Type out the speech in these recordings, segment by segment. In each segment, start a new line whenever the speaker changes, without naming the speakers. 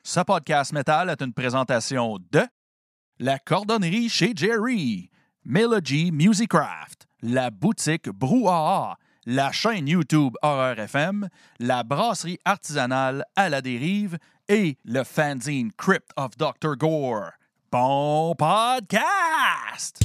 Ce podcast métal est une présentation de La Cordonnerie chez Jerry, Melody Musicraft, la boutique Brouhaha, la chaîne YouTube Horreur FM, la brasserie artisanale à la dérive et le fanzine Crypt of Dr. Gore. Bon podcast!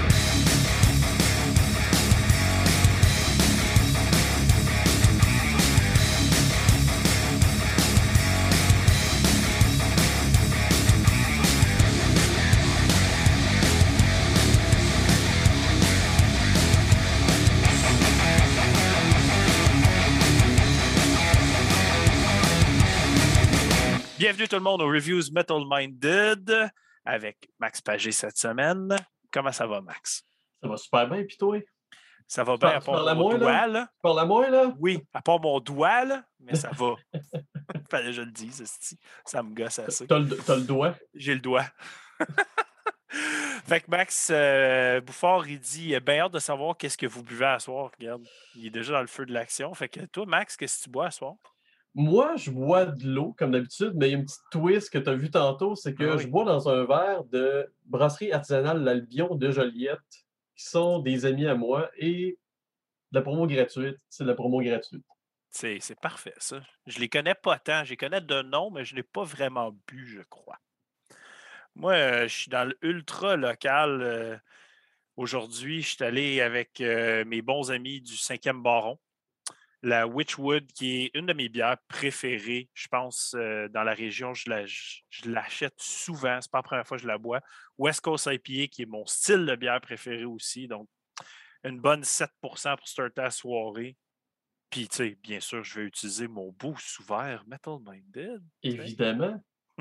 Bienvenue tout le monde aux Reviews Metal Minded avec Max Pagé cette semaine. Comment ça va, Max?
Ça va super bien, puis toi?
Ça va bien à part mon doigt, là.
Tu parles à moi, là?
Oui, à part mon doigt, là, mais ça va. Fallait que je le dise, ça me gosse assez.
T'as le doigt?
J'ai le doigt. Fait que Max Bouffard, il dit il a bien hâte de savoir qu'est-ce que vous buvez à soir. Regarde, il est déjà dans le feu de l'action. Fait que toi, Max, qu'est-ce que tu bois à soir?
Moi, je bois de l'eau, comme d'habitude, mais il y a une petite twist que tu as vu tantôt, c'est que je bois dans un verre de brasserie artisanale L'Albion de Joliette, qui sont des amis à moi, et de la promo gratuite. C'est de la promo gratuite.
C'est parfait, ça. Je les connais pas tant. Je les connais de nom, mais je ne l'ai pas vraiment bu, je crois. Moi, je suis dans le ultra local. Aujourd'hui, je suis allé avec mes bons amis du 5e Baron. La Witchwood, qui est une de mes bières préférées, je pense, dans la région. Je l'achète souvent. C'est pas la première fois que je la bois. West Coast IPA, qui est mon style de bière préféré aussi. Donc, une bonne 7% pour starter la soirée. Puis, tu sais, bien sûr, je vais utiliser mon beau sous-verre Metal Minded.
Évidemment.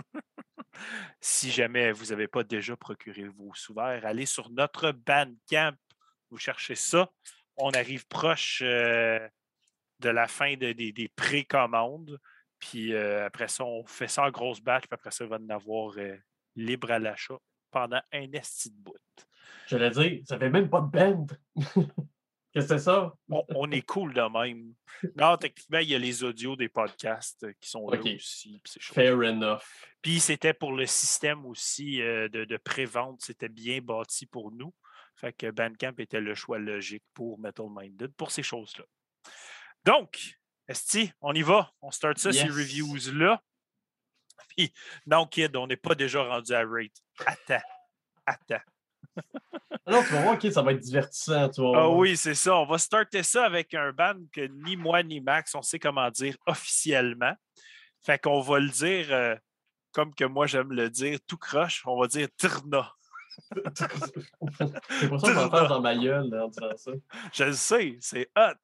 Si jamais vous n'avez pas déjà procuré vos sous-verres, allez sur notre Bandcamp. Vous cherchez ça. On arrive proche de la fin des précommandes. Puis après ça, on fait ça en grosse batch. Puis après ça, il va en avoir libre à l'achat pendant un esti de bout.
J'allais dire, ça fait même pas de band. Qu'est-ce que c'est ça?
On est cool de même. Non, techniquement, il y a les audios des podcasts qui sont là aussi.
Fair enough.
Puis c'était pour le système aussi de pré-vente. C'était bien bâti pour nous. Fait que Bandcamp était le choix logique pour Metal Minded, pour ces choses-là. Donc, Esti, on y va. On start ça, ces reviews-là. Puis, non, kid, on n'est pas déjà rendu à rate. Attends.
Non, tu vas voir, OK, ça va être divertissant. Tu vas voir.
Oui, c'est ça. On va starter ça avec un band que ni moi ni Max, on sait comment dire officiellement. Fait qu'on va le dire, comme que moi j'aime le dire, tout croche, on va dire Trna.
C'est pour ça que j'en passe dans ma gueule là, en disant ça.
Je le sais, c'est hot.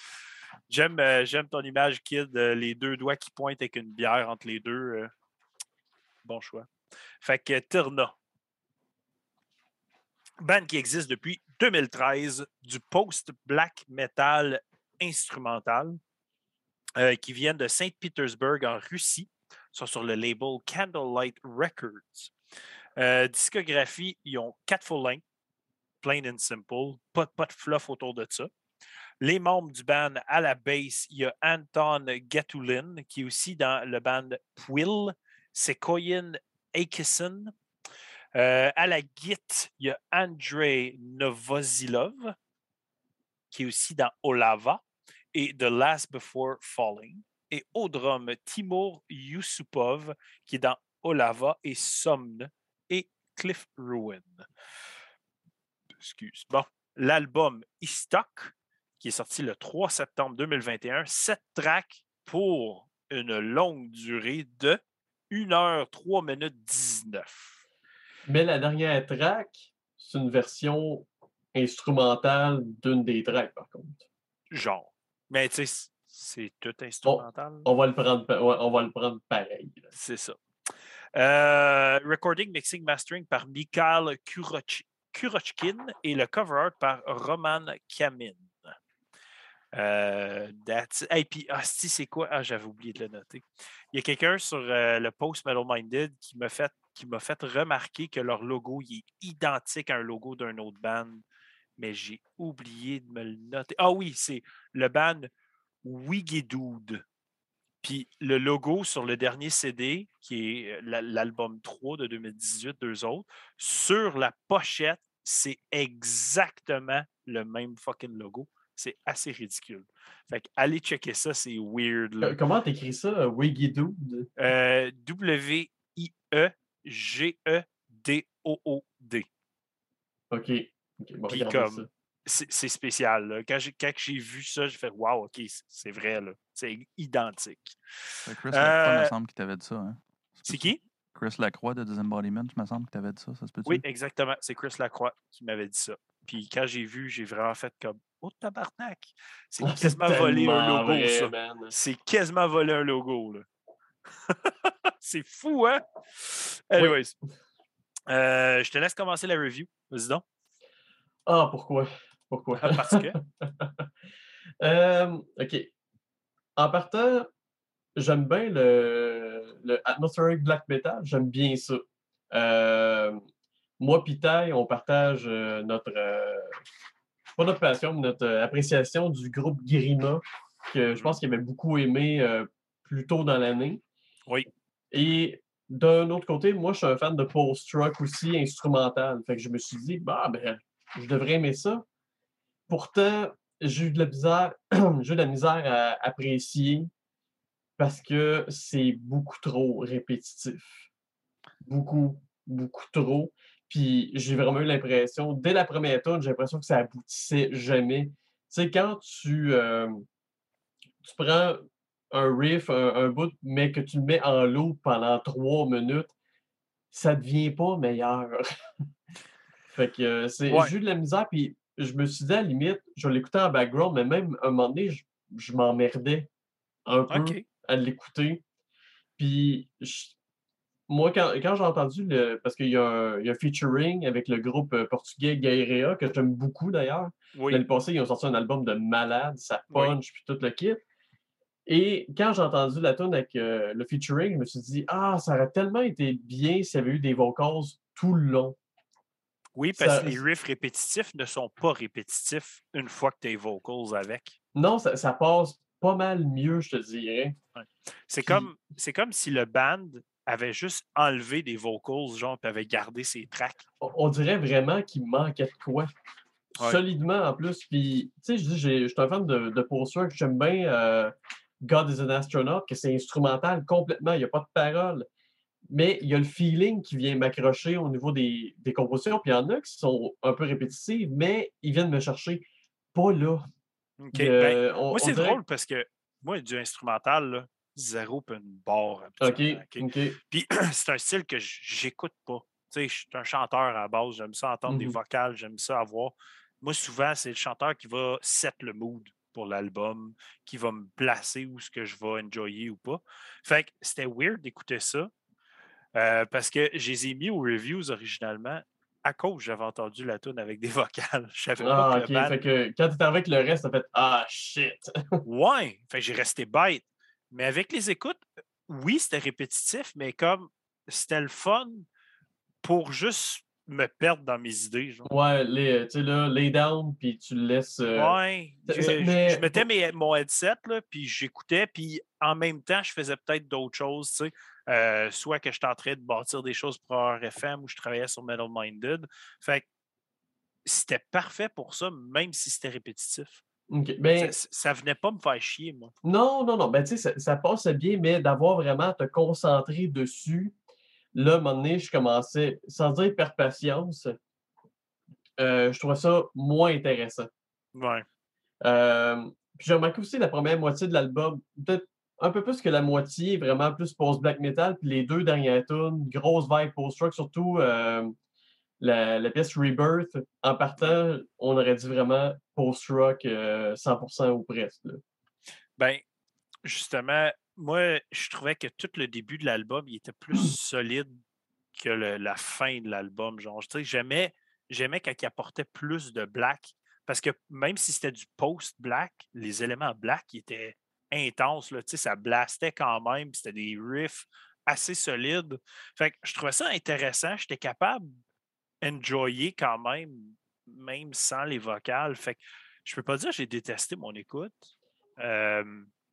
J'aime ton image, kid, les deux doigts qui pointent avec une bière entre les deux. Bon choix. Fait que Trna. Band qui existe depuis 2013, du post-black metal instrumental, qui viennent de Saint-Pétersbourg en Russie, sont sur le label Candlelight Records. Discographie, ils ont 4 full length, plain and simple, pas de fluff autour de ça. Les membres du band à la basse, il y a Anton Gatulin, qui est aussi dans le band Pwill, Sekoyin Akison. À la guitare, il y a Andrei Novozilov, qui est aussi dans Olava et The Last Before Falling. Et au drum, Timur Yusupov, qui est dans Olava et Somne et Cliff Ruin. Excuse. Bon, l'album Istok, qui est sorti le 3 septembre 2021, 7 tracks pour une longue durée de 1h03 minutes 19.
Mais la dernière track, c'est une version instrumentale d'une des tracks, par contre.
Genre. Mais tu sais, c'est tout instrumental.
On va le prendre pareil. Là.
C'est ça. Recording, mixing, mastering par Mikhail Kurochkin et le cover art par Roman Kamin. Hey, puis, c'est quoi? J'avais oublié de le noter. Il y a quelqu'un sur le post Metal Minded qui m'a fait remarquer que leur logo il est identique à un logo d'un autre band, mais j'ai oublié de me le noter. Ah oui, c'est le band Wigidude. Puis le logo sur le dernier CD, qui est l'album 3 de 2018, deux autres, sur la pochette, c'est exactement le même fucking logo. C'est assez ridicule. Fait que allez checker ça, c'est weird. Là.
Comment t'écris ça, Wiggy Dude?
Wiggedood.
OK. Bon,
Puis
regardez ça.
comme, c'est spécial. Là. Quand j'ai vu ça, j'ai fait « Wow, OK, c'est vrai. Là. C'est identique. »
Chris Lacroix, il me semble qu'il t'avait dit ça. Hein?
C'est qui?
Chris Lacroix de Disembodiment, il me semble qu'il t'avait dit ça. Ça se peut-tu?
Oui, exactement. C'est Chris Lacroix qui m'avait dit ça. Puis quand j'ai vu, j'ai vraiment fait comme « Oh, tabarnak! » C'est quasiment volé un
tellement
logo,
vrai,
ça.
man.
C'est quasiment volé un logo, là. C'est fou, hein? Anyways. Je te laisse commencer la review. Vas-y donc.
Ah, pourquoi? Pourquoi?
Parce que.
OK. En partant, j'aime bien le atmospheric black metal. J'aime bien ça. Moi pis Ty, on partage notre... pas notre passion, mais notre appréciation du groupe Grima, que je pense qu'il avait beaucoup aimé plus tôt dans l'année.
Oui.
Et d'un autre côté, moi, je suis un fan de post-rock aussi, instrumental. Fait que je me suis dit, bah, ben, je devrais aimer ça. Pourtant, j'ai eu de la misère, j'ai eu de la misère à apprécier parce que c'est beaucoup trop répétitif. Beaucoup, beaucoup trop. Puis j'ai vraiment eu l'impression, dès la première tune, j'ai l'impression que ça aboutissait jamais. Tu sais, quand tu prends un riff, un bout, mais que tu le mets en loop pendant 3 minutes, ça devient pas meilleur. Fait que
Ouais.
j'ai eu de la misère, puis je me suis dit, à la limite, je vais l'écouter en background, mais même à un moment donné, je m'emmerdais un peu
OK.
à l'écouter. Puis moi, quand j'ai entendu parce qu'il y a un featuring avec le groupe portugais Gairea, que j'aime beaucoup d'ailleurs.
Oui.
L'année passée, ils ont sorti un album de malade, ça
Oui.
punch, puis tout le kit. Et quand j'ai entendu la tune avec le featuring, je me suis dit, ah, ça aurait tellement été bien s'il y avait eu des vocals tout le long.
Oui, parce
Ça,
que les riffs répétitifs ne sont pas répétitifs une fois que tu as les vocals avec.
non, ça passe pas mal mieux, je te dirais.
Ouais. C'est
Puis,
comme si le band avait juste enlevé des vocals, genre, puis avait gardé ses tracks.
on dirait vraiment qu'il manquait de quoi.
Ouais.
Solidement en plus. Puis, tu sais, je dis, je suis un fan de post-rock, j'aime bien God is an Astronaut, que c'est instrumental complètement, il n'y a pas de paroles. Mais il y a le feeling qui vient m'accrocher au niveau des compositions. Puis il y en a qui sont un peu répétitives, mais ils viennent me chercher. Pas là.
OK. Ben, moi,
On
c'est
dirait.
drôle parce que moi, du instrumental, là, zéro puis une barre
OK,
habituellement. OK?
OK.
Puis c'est un style que j'écoute pas. Tu sais, je suis un chanteur à la base, j'aime ça entendre des
Mhm.
vocales, j'aime ça avoir. Moi, souvent, c'est le chanteur qui va set le mood pour l'album, qui va me placer où ce que je vais enjoyer ou pas. Fait que c'était weird d'écouter ça parce que je les ai mis aux reviews originalement à cause j'avais entendu la tune avec des vocales. Je savais pas que
Ah,
le
OK.
band.
Fait que quand tu es avec le reste, t'as fait ah, shit.
Ouais, fait que j'ai resté bête. Mais avec les écoutes, oui, c'était répétitif, mais comme c'était le fun pour juste me perdre dans mes idées. Genre.
Ouais, tu sais, là, lay down, puis tu le laisses.
Ouais, je
Mais
mettais mon headset, là, puis j'écoutais, puis en même temps, je faisais peut-être d'autres choses, tu sais. Soit que j'étais en train de bâtir des choses pour RFM ou je travaillais sur Metal Minded. Fait que c'était parfait pour ça, même si c'était répétitif.
OK.
Ça venait pas me faire chier, moi.
Non, non, non. Ben, tu sais, ça passe bien, mais d'avoir vraiment à te concentrer dessus, là, à un moment donné, je commençais, sans dire perdre patience, je trouvais ça moins intéressant.
Ouais.
Puis j'ai remarqué aussi la première moitié de l'album, peut-être un peu plus que la moitié, vraiment plus post-black metal, puis les 2 dernières tunes, grosse vibe post-rock, surtout la pièce Rebirth. En partant, on aurait dit vraiment post-rock 100% ou presque. Là.
Ben, justement, moi, je trouvais que tout le début de l'album, il était plus solide que la fin de l'album. Genre, tu sais, j'aimais quand il apportait plus de black. Parce que même si c'était du post-black, les éléments black ils étaient intenses. Là, tu sais, ça blastait quand même. C'était des riffs assez solides. Fait que je trouvais ça intéressant. J'étais capable d'enjoyer quand même sans les vocales. Fait que je peux pas dire que j'ai détesté mon écoute. Euh,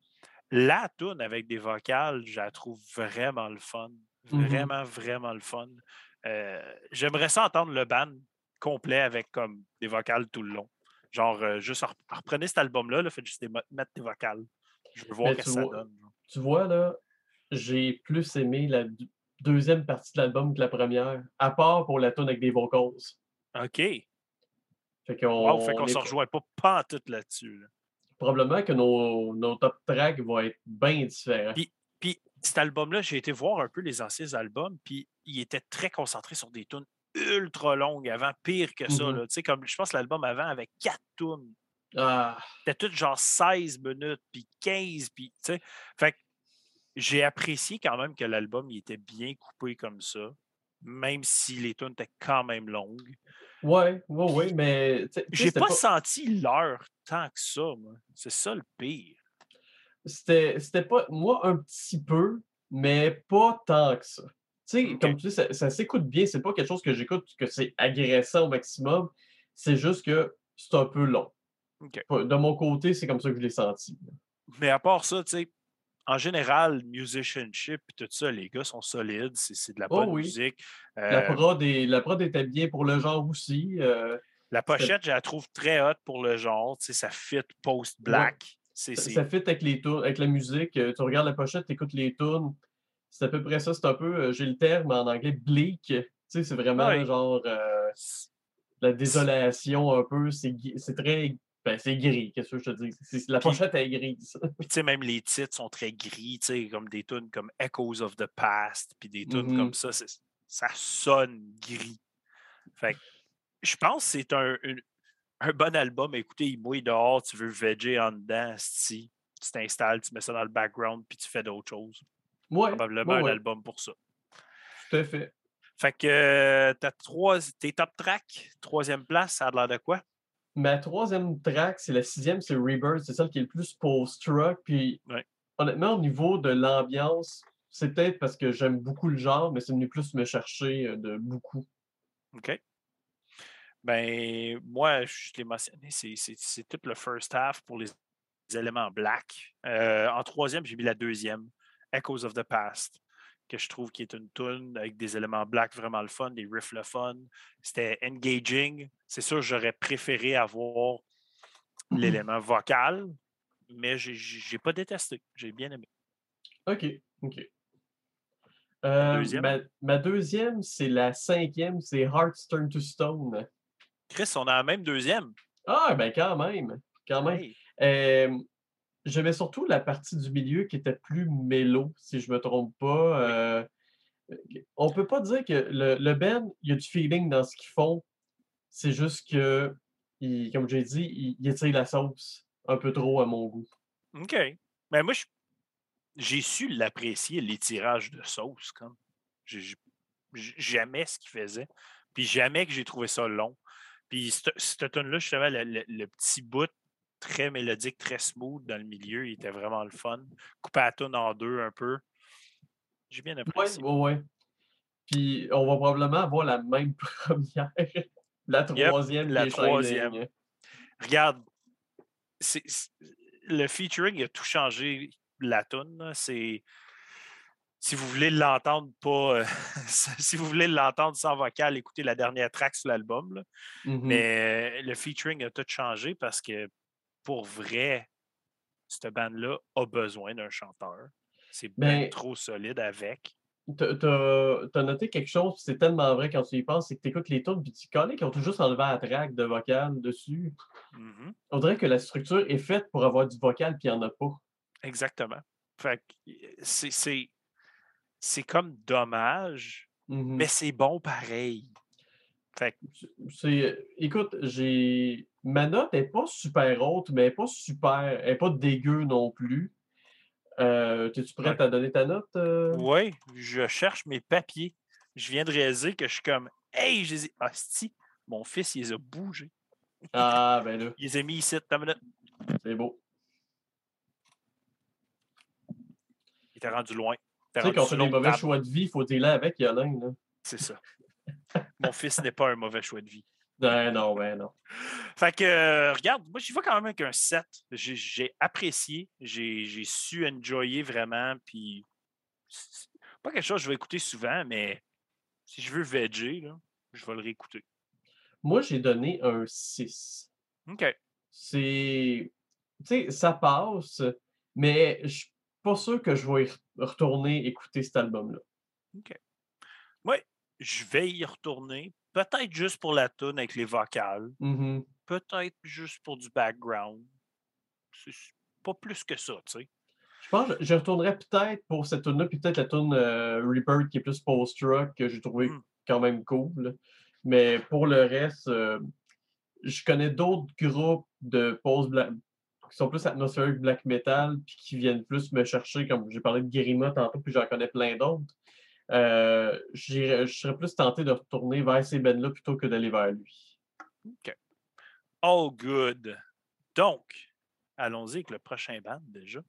la toune avec des vocales, je la trouve vraiment le fun. Vraiment, vraiment le fun. J'aimerais ça entendre le band complet avec comme des vocales tout le long. Genre, juste reprenez cet album-là, là, faites juste mettre des vocales. Je veux voir
Mais
ce que ça donne.
tu vois, là, j'ai plus aimé la deuxième partie de l'album que la première, à part pour la tune avec des vocals.
OK.
Fait
Wow, fait
qu'on
qu'on
est
se rejoint pas en tout là-dessus. Là.
probablement que nos top tracks vont être bien différents.
Puis cet album-là, j'ai été voir un peu les anciens albums, puis il était très concentré sur des tunes ultra longues avant, pire que ça. Tu sais, comme je pense que l'album avant avait 4 tunes.
Ah,
C'était tout genre 16 minutes, puis 15, puis tu sais. Fait que j'ai apprécié quand même que l'album il était bien coupé comme ça, même si les tunes étaient quand même longues.
ouais,
Puis
mais tu sais,
j'ai
c'était
pas
pas,
senti l'heure tant que ça, moi. C'est ça le pire.
c'était pas, moi, un petit peu, mais pas tant que ça. Tu sais,
OK.
comme tu dis, ça s'écoute bien, c'est pas quelque chose que j'écoute que c'est agressant au maximum, c'est juste que c'est un peu long.
OK.
De mon côté, c'est comme ça que je l'ai senti.
Mais à part ça, tu sais, en général, musicianship et tout ça, les gars sont solides, c'est de la
Oh
bonne
oui,
musique.
la prod était bien pour le genre aussi.
La
C'était
pochette, je la trouve très hot pour le genre. Tu sais, ça fit
Ouais,
post-black.
ça fit avec les tunes, avec la musique. Tu regardes la pochette, tu écoutes les tunes. C'est à peu près ça. C'est un peu, j'ai le terme en anglais, bleak. Tu sais, c'est vraiment
Ouais.
genre la désolation un peu. C'est très. Ben, c'est gris, qu'est-ce que je te dis? La
Puis,
pochette est grise.
puis tu sais, même les titres sont très gris, tu sais, comme des tunes comme Echoes of the Past, puis des tunes comme
Mhm.
ça, ça sonne gris. Fait que je pense que c'est un bon album. Écoutez, il mouille dehors, tu veux veger en dedans, si tu t'installes, tu mets ça dans le background, puis tu fais d'autres choses.
Ouais,
Probablement
ouais,
un
ouais,
album pour ça.
tout à fait.
Fait que tes top tracks, troisième place, ça a l'air de quoi?
Ma troisième track, c'est la sixième, c'est Rebirth. C'est celle qui est le plus post-rock. Puis
Ouais.
honnêtement, au niveau de l'ambiance, c'est peut-être parce que j'aime beaucoup le genre, mais c'est venu plus me chercher de beaucoup.
OK. Ben, moi, je l'ai mentionné, c'est tout le first half pour les éléments black. En troisième, j'ai mis la deuxième, Echoes of the Past, que je trouve qui est une tune avec des éléments black vraiment le fun, des riffs le fun. C'était engaging. C'est sûr, j'aurais préféré avoir l'élément vocal, mais j'ai pas détesté. J'ai bien aimé.
OK, OK.
La deuxième,
Ma deuxième, c'est la cinquième, c'est Hearts Turn to Stone.
Chris, on a la même deuxième.
Ah, ben quand même, quand même.
Hey.
J'aimais surtout la partie du milieu qui était plus mélo, si je me trompe pas.
Oui.
On peut pas dire que le band, il y a du feeling dans ce qu'ils font. C'est juste que, comme j'ai dit, il étire la sauce un peu trop à mon goût.
OK. Mais moi, j'ai su l'apprécier, les tirages de sauce. Comme. Jamais ce qu'il faisait. Puis jamais que j'ai trouvé ça long. Puis cette tune-là, justement, le petit bout très mélodique, très smooth dans le milieu, il était vraiment le fun. Couper la tune en deux un peu. J'ai bien
Ouais,
apprécié.
ouais, ouais. Puis on va probablement avoir la même première, la
Yep,
troisième qui
la
est Shining.
troisième. Regarde, le featuring a tout changé la tune. Là. C'est si vous voulez l'entendre pas si vous voulez l'entendre sans vocal, écoutez la dernière track sur l'album. Là.
Mhm.
Mais le featuring a tout changé parce que pour vrai, cette bande-là a besoin d'un chanteur. C'est ben
Ben,
trop solide avec.
t'as noté quelque chose, c'est tellement vrai quand tu y penses, c'est que t'écoutes les tunes, puis tu connais qu'ils ont tout juste enlevé la track de vocal dessus.
Mhm.
On dirait que la structure est faite pour avoir du vocal, puis il n'y en a pas.
Exactement. Fait que c'est comme dommage, mais
Mhm.
c'est bon pareil. Fait que,
Écoute, ma note n'est pas super haute, mais elle n'est pas dégueu non plus. Es-tu
ouais.
prête à donner ta note?
Ouais, je cherche mes papiers. Je viens de réaliser que je suis comme hey, je les ai. Hostie, mon fils, il les a bougés.
Ah, ben là,
Il les a mis ici. T'as une minute.
c'est beau.
Il était rendu loin. Il était
Tu sais,
rendu
quand on
sur
fait des
l'autre
mauvais
table.
choix de vie, il faut dealer avec Yolande, là.
C'est ça. Mon fils n'est pas un mauvais choix de vie.
Ben non, ben non.
Fait que, regarde, moi, j'y vais quand même avec un 7. J'ai apprécié, j'ai su enjoyer vraiment, puis c'est pas quelque chose que je vais écouter souvent, mais si je veux veger, là, je vais le réécouter.
Moi, j'ai donné un 6.
OK.
C'est. Tu sais, ça passe, mais je suis pas sûr que je vais retourner écouter cet album-là.
OK. Moi, je vais y retourner, peut-être juste pour la tune avec les vocales,
Mhm.
peut-être juste pour du background. C'est pas plus que ça, tu sais.
Je pense que je retournerais peut-être pour cette tune-là, puis peut-être la tune Rebirth qui est plus post-rock, que j'ai trouvé
Mm.
quand même cool. Mais pour le reste, je connais d'autres groupes de post-black qui sont plus atmosphériques black metal, puis qui viennent plus me chercher, comme j'ai parlé de Guérima tantôt, puis j'en connais plein d'autres. Je serais plus tenté de retourner vers ces bands-là plutôt que d'aller vers lui.
OK. All good. Donc, allons-y avec le prochain band déjà.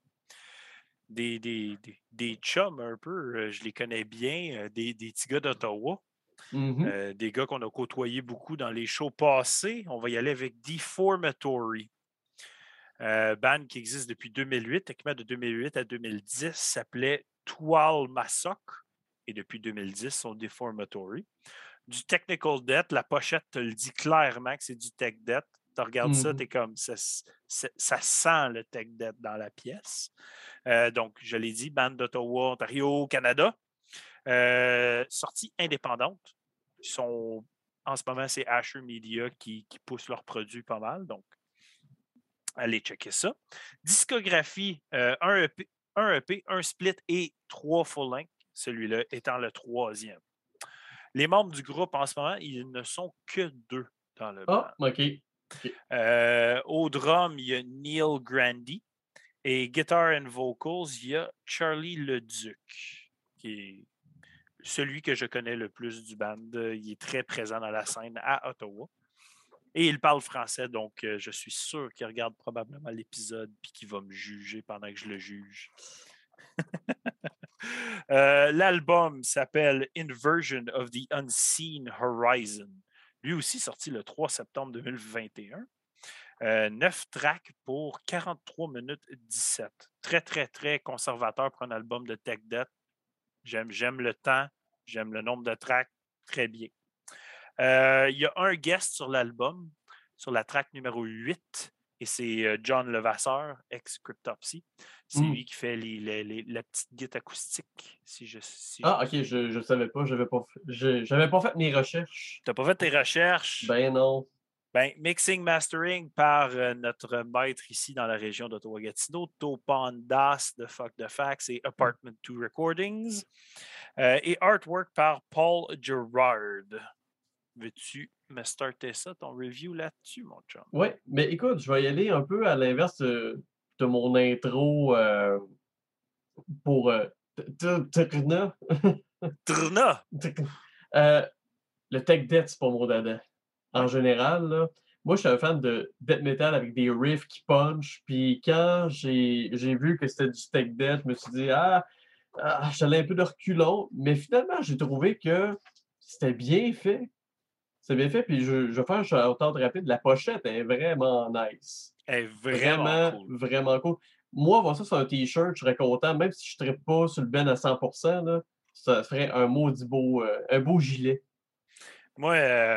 Des chums un peu, je les connais bien, des petits gars d'Ottawa,
Mhm.
des gars qu'on a côtoyés beaucoup dans les shows passés. On va y aller avec Deformatory. Band qui existe depuis 2008, techniquement de 2008 à 2010, s'appelait Toile Massacre. Et depuis 2010, sont Deformatory. Du Technical Death, la pochette te le dit clairement que c'est du Tech Death. Tu regardes ça, tu es
Mhm.
comme ça sent le Tech Death dans la pièce. Donc, je l'ai dit, bande d'Ottawa, Ontario, Canada. Sortie indépendante. En ce moment, c'est Asher Media qui pousse leurs produits pas mal. Donc, allez checker ça. Discographie, un EP, un split et 3 full-length. Celui-là étant le 3e. Les membres du groupe en ce moment, ils ne sont que 2 dans le band.
Ah, OK. OK.
Au drum, il y a Neil Grandy. Et Guitar and Vocals, il y a Charlie Leduc, qui est celui que je connais le plus du band. Il est très présent dans la scène à Ottawa. Et il parle français, donc je suis sûr qu'il regarde probablement l'épisode et qu'il va me juger pendant que je le juge. L'album s'appelle Inversion of the Unseen Horizon. Lui aussi sorti le 3 septembre 2021. 9 tracks pour 43 minutes 17. Très, très, très conservateur pour un album de Tech Death. J'aime le temps, j'aime le nombre de tracks, très bien. Il y a un guest sur l'album, sur la track numéro 8, et c'est John Levasseur, ex-Cryptopsy. C'est
Hmm.
lui qui fait la petite guitare acoustique.
Ah, OK, je ne savais pas. J'avais pas fait mes recherches.
Tu n'as pas fait tes recherches?
Ben non.
Ben, mixing, mastering par notre maître ici dans la région d'Ottawa-Gatineau, Topandas de Fuck the Facts et Apartment 2 Recordings. Et artwork par Paul Gerard. Veux-tu me starter ça, ton review là-dessus, mon chum?
Ouais, mais écoute, je vais y aller un peu à l'inverse de mon intro pour Trna.
Trna!
Euh, le tech death, c'est pas mon dada. En
Ouais.
général, là, moi, je suis un fan de death metal avec des riffs qui punch. Puis quand j'ai vu que c'était du tech death, je me suis dit, j'allais un peu de reculons. Mais finalement, j'ai trouvé que c'était bien fait. C'est bien fait. Puis je vais faire un shout-out rapide. La pochette est vraiment nice.
Elle est vraiment
Vraiment,
cool.
vraiment cool. Moi, voir ça sur un t-shirt, je serais content. Même si je ne serais pas sur le ben à 100%, là, ça serait un maudit beau, un beau gilet.
Moi,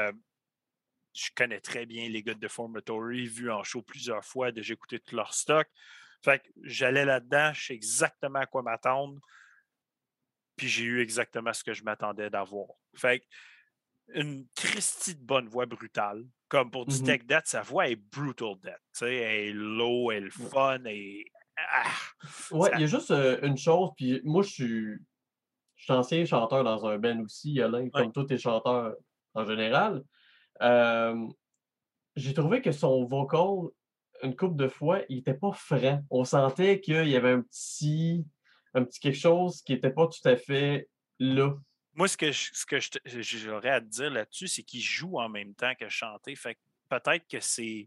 je connais très bien les gars de Deformatory, vu en show plusieurs fois, déjà écouté tout leur stock. Fait que j'allais là-dedans, je sais exactement à quoi m'attendre. Puis j'ai eu exactement ce que je m'attendais d'avoir. Fait que une Christie de bonne voix brutale. Comme pour du Tech Death, sa voix est brutal death. Elle est low, elle est fun, et
Ouais, il y a juste une chose, puis moi, je suis ancien chanteur dans un band aussi, Alain,
ouais.
comme tous les chanteurs en général. Euh, j'ai trouvé que son vocal, une couple de fois, il était pas franc. On sentait qu'il y avait un petit quelque chose qui était pas tout à fait là.
Moi, ce que j'aurais à te dire là-dessus, c'est qu'il joue en même temps que chanter. Fait que peut-être que c'est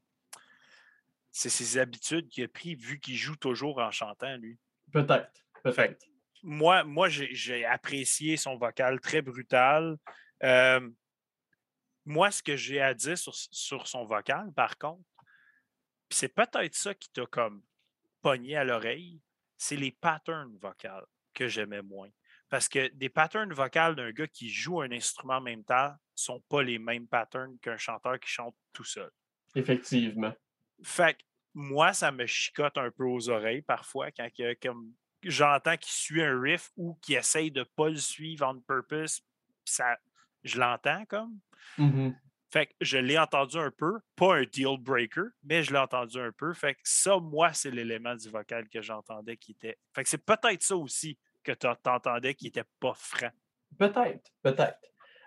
ses habitudes qu'il a pris vu qu'il joue toujours en chantant, lui.
Peut-être,
Fait que
peut-être.
moi j'ai apprécié son vocal très brutal. Euh, moi, ce que j'ai à dire sur son vocal, par contre, puis c'est peut-être ça qui t'a comme pogné à l'oreille, c'est les patterns vocales que j'aimais moins. Parce que des patterns vocales d'un gars qui joue un instrument en même temps sont pas les mêmes patterns qu'un chanteur qui chante tout seul.
Effectivement.
Fait que moi, ça me chicote un peu aux oreilles parfois quand comme j'entends qu'il suit un riff ou qu'il essaye de ne pas le suivre on purpose. Ça, je l'entends comme.
Mm-hmm.
Fait que je l'ai entendu un peu, pas un deal breaker, mais je l'ai entendu un peu. Fait que ça, moi, c'est l'élément du vocal que j'entendais qui était. Fait que c'est peut-être ça aussi que tu entendais qui n'était pas franc.
Peut-être, peut-être.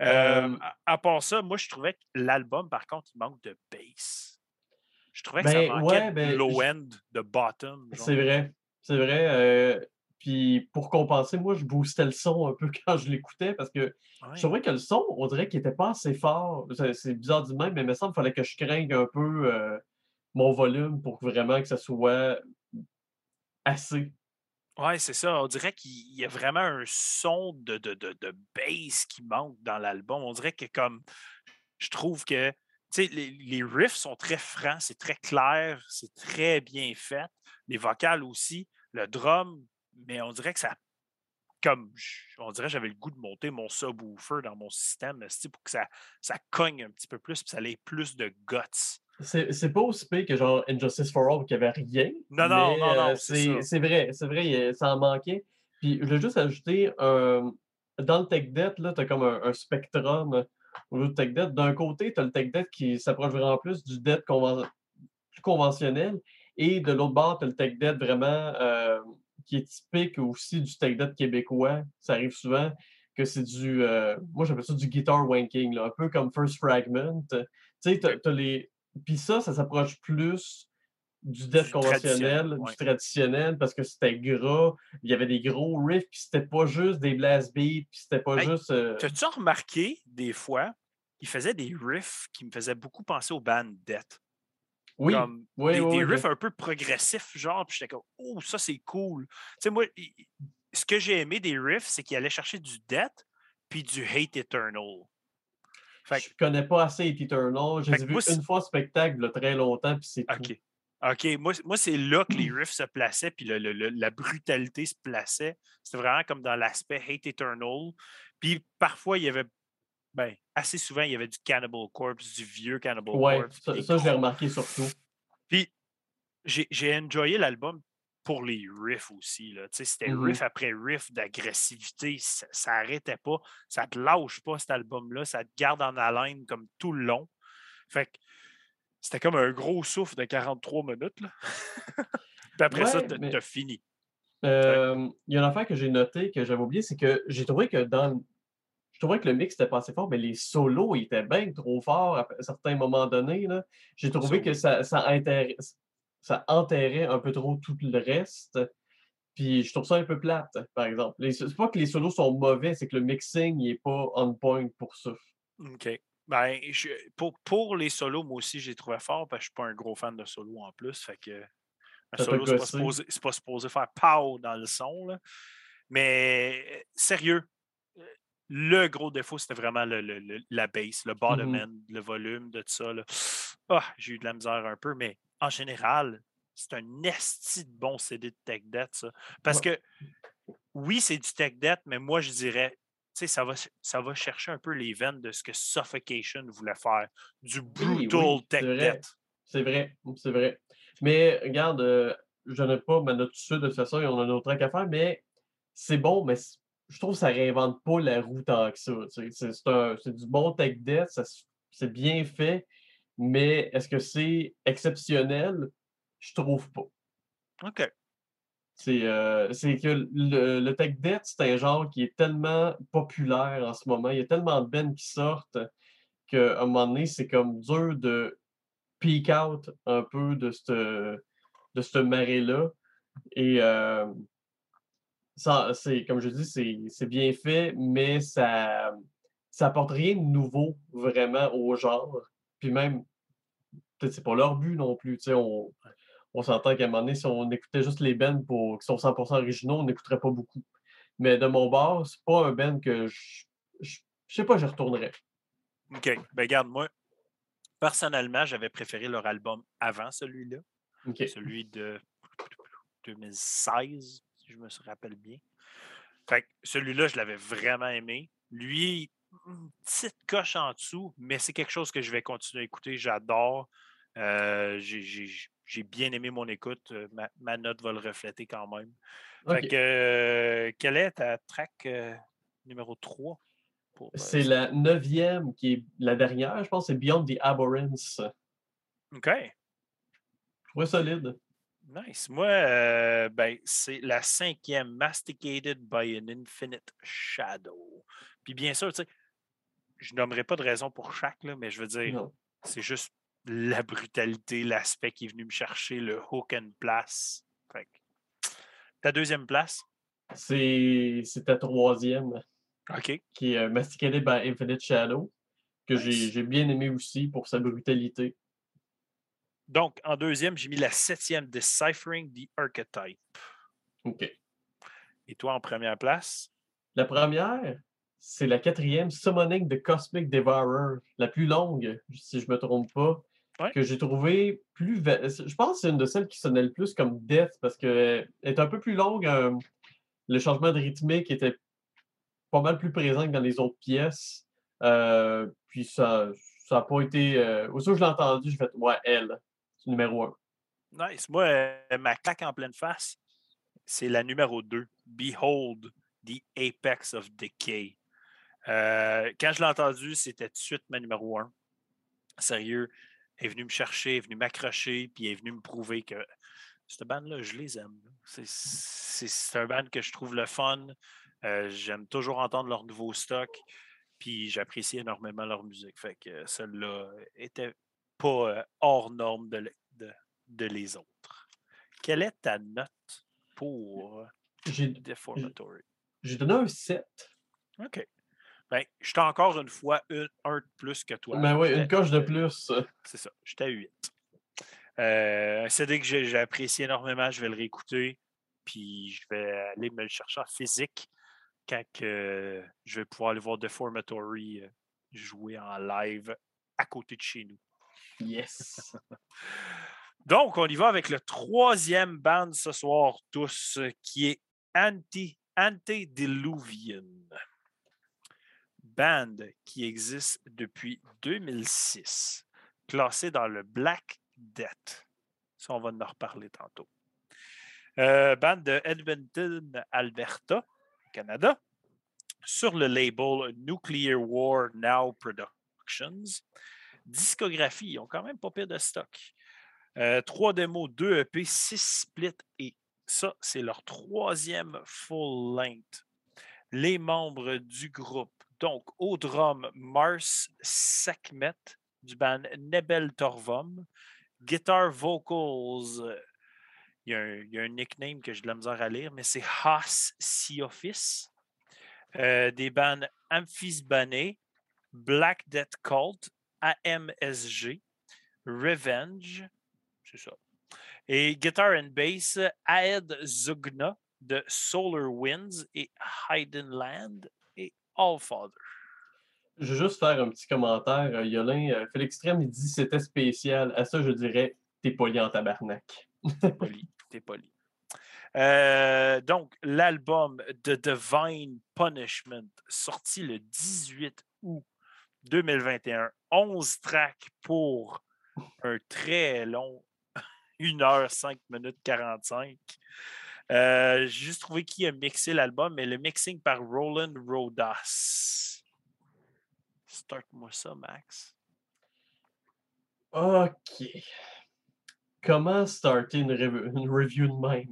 À part ça, moi, je trouvais que l'album, par contre, il manque de bass. Je trouvais que ça manquait de low-end, de bottom.
C'est vrai, c'est vrai. Puis pour compenser, moi, je boostais le son un peu quand je l'écoutais parce que je trouvais que le son, on dirait qu'il n'était pas assez fort. C'est bizarre du même, mais il me semble qu'il fallait que je craigne un peu mon volume pour vraiment que ça soit assez.
Oui, c'est ça. On dirait qu'il y a vraiment un son de bass qui manque dans l'album. On dirait que comme je trouve que les riffs sont très francs, c'est très clair, c'est très bien fait. Les vocales aussi, le drum, mais on dirait que ça on dirait que j'avais le goût de monter mon subwoofer dans mon système pour que ça cogne un petit peu plus et ça ait plus de guts.
C'est pas aussi pire que genre Injustice for All qui avait rien.
Non,
c'est vrai, ça en manquait. Puis je voulais juste ajouter dans le tech debt, là, tu as comme un spectrum au lieu de tech debt. D'un côté, tu as le tech debt qui s'approche vraiment plus du debt plus conventionnel. Et de l'autre bord, tu as le tech debt vraiment qui est typique aussi du tech debt québécois. Ça arrive souvent que c'est moi j'appelle ça du guitar wanking, là, un peu comme First Fragment. Tu sais, t'as les. Puis ça s'approche plus du death conventionnel, du traditionnel, parce que c'était gras, il y avait des gros riffs, puis c'était pas juste des blast beats, puis c'était pas juste.
T'as-tu remarqué, des fois, il faisait des riffs qui me faisaient beaucoup penser au band Death?
Oui,
comme
oui,
des riffs un peu progressifs, genre, puis j'étais comme, oh, ça c'est cool. Tu sais, moi, ce que j'ai aimé des riffs, c'est qu'il allait chercher du Death puis du Hate Eternal.
Je connais pas assez Hate Eternal. Je les ai vus une fois en spectacle, il y a très longtemps, puis c'est tout.
OK, moi c'est là que les riffs se plaçaient, puis la brutalité se plaçait. C'était vraiment comme dans l'aspect Hate Eternal. Puis parfois, il y avait, assez souvent, il y avait du Cannibal Corpse, du vieux Cannibal Corpse.
Ça je l'ai remarqué surtout.
Puis j'ai enjoyé l'album pour les riffs aussi. C'était riff après riff d'agressivité. Ça n'arrêtait pas. Ça te lâche pas, cet album-là. Ça te garde en haleine comme tout le long. Fait que c'était comme un gros souffle de 43 minutes. Là. Puis après ça, t'as fini.
Il y a une affaire que j'ai notée que j'avais oublié, c'est que j'ai trouvé que je trouvais que le mix était pas assez fort, mais les solos étaient bien trop forts à certains moments donnés. Là. J'ai trouvé que ça enterrait un peu trop tout le reste. Puis je trouve ça un peu plate, par exemple. C'est pas que les solos sont mauvais, c'est que le mixing n'est pas on point pour ça.
OK. Pour les solos, moi aussi, j'ai trouvé fort parce que je suis pas un gros fan de solos en plus. Fait que un solo, c'est pas supposé faire pow dans le son. Là. Mais sérieux, le gros défaut, c'était vraiment la bass, le bottom end, le volume de tout ça. Là. J'ai eu de la misère un peu, mais en général, c'est un esti de bon CD de Tech Death, ça. Parce que, oui, c'est du Tech Death, mais moi, je dirais, ça va chercher un peu les veines de ce que Suffocation voulait faire. Du brutal Tech Death.
C'est vrai, c'est vrai. Mais regarde, je n'ai pas ma note dessus de toute façon, on a notre track à faire, mais c'est bon, mais je trouve que ça réinvente pas la roue tant que ça. C'est du bon tech death, c'est bien fait, mais est-ce que c'est exceptionnel? Je trouve pas.
OK.
C'est que le tech death, c'est un genre qui est tellement populaire en ce moment. Il y a tellement de bands qui sortent qu'à un moment donné, c'est comme dur de peak out un peu de cette marée-là. Et comme je dis, c'est bien fait, mais ça apporte rien de nouveau vraiment au genre. Puis même, peut-être c'est pas leur but non plus. On s'entend qu'à un moment donné, si on écoutait juste les bands qui sont 100% originaux, on n'écouterait pas beaucoup. Mais de mon bord, c'est pas un band que je sais pas, je retournerais.
OK. Ben, regarde, moi, personnellement, j'avais préféré leur album avant celui-là.
OK.
Celui de 2016, si je me rappelle bien. Fait que celui-là, je l'avais vraiment aimé. Lui, une petite coche en dessous, mais c'est quelque chose que je vais continuer à écouter. J'adore. J'ai bien aimé mon écoute. Ma note va le refléter quand même. Fait
OK.
que, quelle est ta track numéro 3 pour
C'est
cette...
la 9e qui est la dernière, je pense, c'est Beyond the Abhorrence.
OK.
Ouais, solide.
Nice. Moi, ben, c'est la 5e, Masticated by an Infinite Shadow. Puis bien sûr, tu sais, je nommerai pas de raison pour chaque, là, mais je veux dire,
Non.
c'est juste la brutalité, l'aspect qui est venu me chercher, le hook and place. Fait que, ta deuxième place?
C'est ta 3e,
OK.
qui est Masticated by Infinite Shadow, que
Nice.
j'ai bien aimé aussi pour sa brutalité.
Donc, en deuxième, j'ai mis la 7e, Deciphering the Archetype.
OK.
Et toi, en première place?
La première, c'est la 4e, Summoning the Cosmic Devourer, la plus longue, si je ne me trompe pas,
Ouais.
que j'ai trouvé plus... Je pense que c'est une de celles qui sonnait le plus comme Death, parce qu'elle est un peu plus longue. Le changement de rythmique était pas mal plus présent que dans les autres pièces. Puis ça n'a pas été... Aussitôt que je l'ai entendu, j'ai fait « Ouais, elle, c'est numéro 1. »
Nice. Moi, ma claque en pleine face, c'est la numéro 2, Behold the Apex of Decay. Quand je l'ai entendu, c'était tout de suite ma numéro 1. Sérieux, elle est venue me chercher, elle est venue m'accrocher, puis elle est venue me prouver que cette band-là, je les aime. C'est un band que je trouve le fun. J'aime toujours entendre leur nouveau stock, puis j'apprécie énormément leur musique. Fait que celle-là était pas hors norme de les autres. Quelle est ta note pour
J'ai
Deformatory?
j'ai donné un 7.
OK. Ben, j'étais encore une fois un de plus que toi.
Mais oui, une coche de
J'étais-
plus.
C'est ça, j'étais à 8. Un CD que j'ai apprécié énormément, je vais le réécouter. Puis je vais aller me le chercher en physique quand je vais pouvoir aller voir Deformatory jouer en live à côté de chez nous.
Yes.
Donc, on y va avec le troisième band ce soir, tous, qui est Antediluvian. Band qui existe depuis 2006, classé dans le Black Death. Ça, on va en reparler tantôt. Band de Edmonton, Alberta, Canada, sur le label Nuclear War Now Productions. Discographie, ils ont quand même pas pire de stock. 3 démos, 2 EP, 6 splits et ça, c'est leur troisième full length. Les membres du groupe, donc au drum, Mars Sekhmet du band Nebel Torvom, guitar vocals, il y a un nickname que j'ai de la misère à lire, mais c'est Haas Siofis, des bands Amphisbané, Black Death Cult, AMSG, Revenge, c'est ça. Et guitar and bass, Aed Zugna de Solar Winds et Hidden Land et Allfather.
Je vais juste faire un petit commentaire. Yolin, Félix Trem, il dit c'était spécial. À ça, je dirais t'es poli en tabarnak.
T'es poli, t'es poli. Donc, l'album The Divine Punishment, sorti le 18 août 2021, 11 tracks pour un très long 1 heure, 5 minutes 45. J'ai juste trouvé qui a mixé l'album, mais le mixing par Roland Rodas. Start-moi ça, Max.
OK. Comment starter une review de même?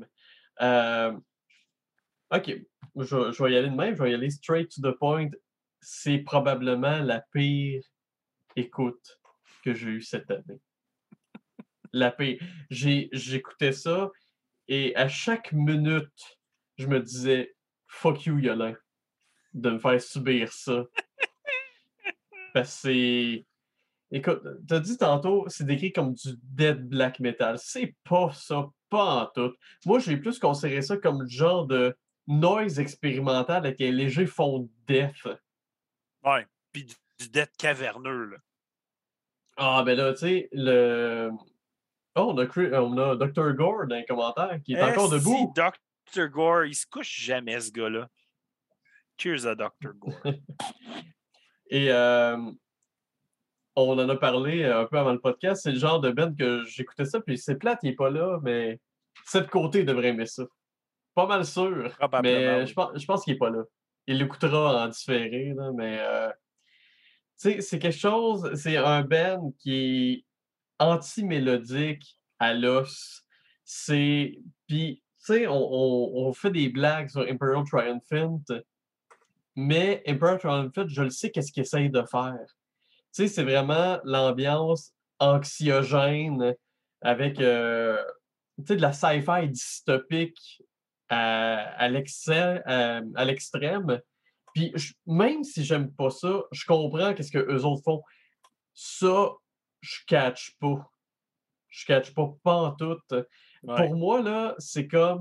OK. Je vais y aller de même. Je vais y aller straight to the point. C'est probablement la pire écoute que j'ai eue cette année. La pire. J'écoutais ça et à chaque minute, je me disais fuck you, Yolin, de me faire subir ça. Parce que c'est. Écoute, t'as dit tantôt, c'est décrit comme du dead black metal. C'est pas ça, pas en tout. Moi, j'ai plus considéré ça comme le genre de noise expérimental avec un léger fond de death.
Ouais. Puis du death caverneux, là.
Ah, ben là, tu sais, Oh, on a Dr. Gore dans les commentaires qui est encore
Si
debout.
Dr. Gore, il se couche jamais, ce gars-là. Cheers à Dr. Gore.
Et on en a parlé un peu avant le podcast. C'est le genre de band que j'écoutais ça, puis c'est plate, il n'est pas là, mais cette côté devrait aimer ça. Pas mal sûr,
Probablement,
mais
oui.
je pense qu'il n'est pas là. Il l'écoutera en différé, là, mais tu sais, c'est quelque chose, c'est un band qui est anti-mélodique à l'os. C'est. Puis, tu sais, on fait des blagues sur Imperial Triumphant, mais Imperial Triumphant, je le sais qu'est-ce qu'il essaye de faire. Tu sais, c'est vraiment l'ambiance anxiogène avec tu sais, de la sci-fi dystopique à l'extrême. Puis même si j'aime pas ça, je comprends qu'est-ce que eux autres font. Ça, je catch pas. Je catch pas pantoute.
Ouais.
Pour moi, là, c'est comme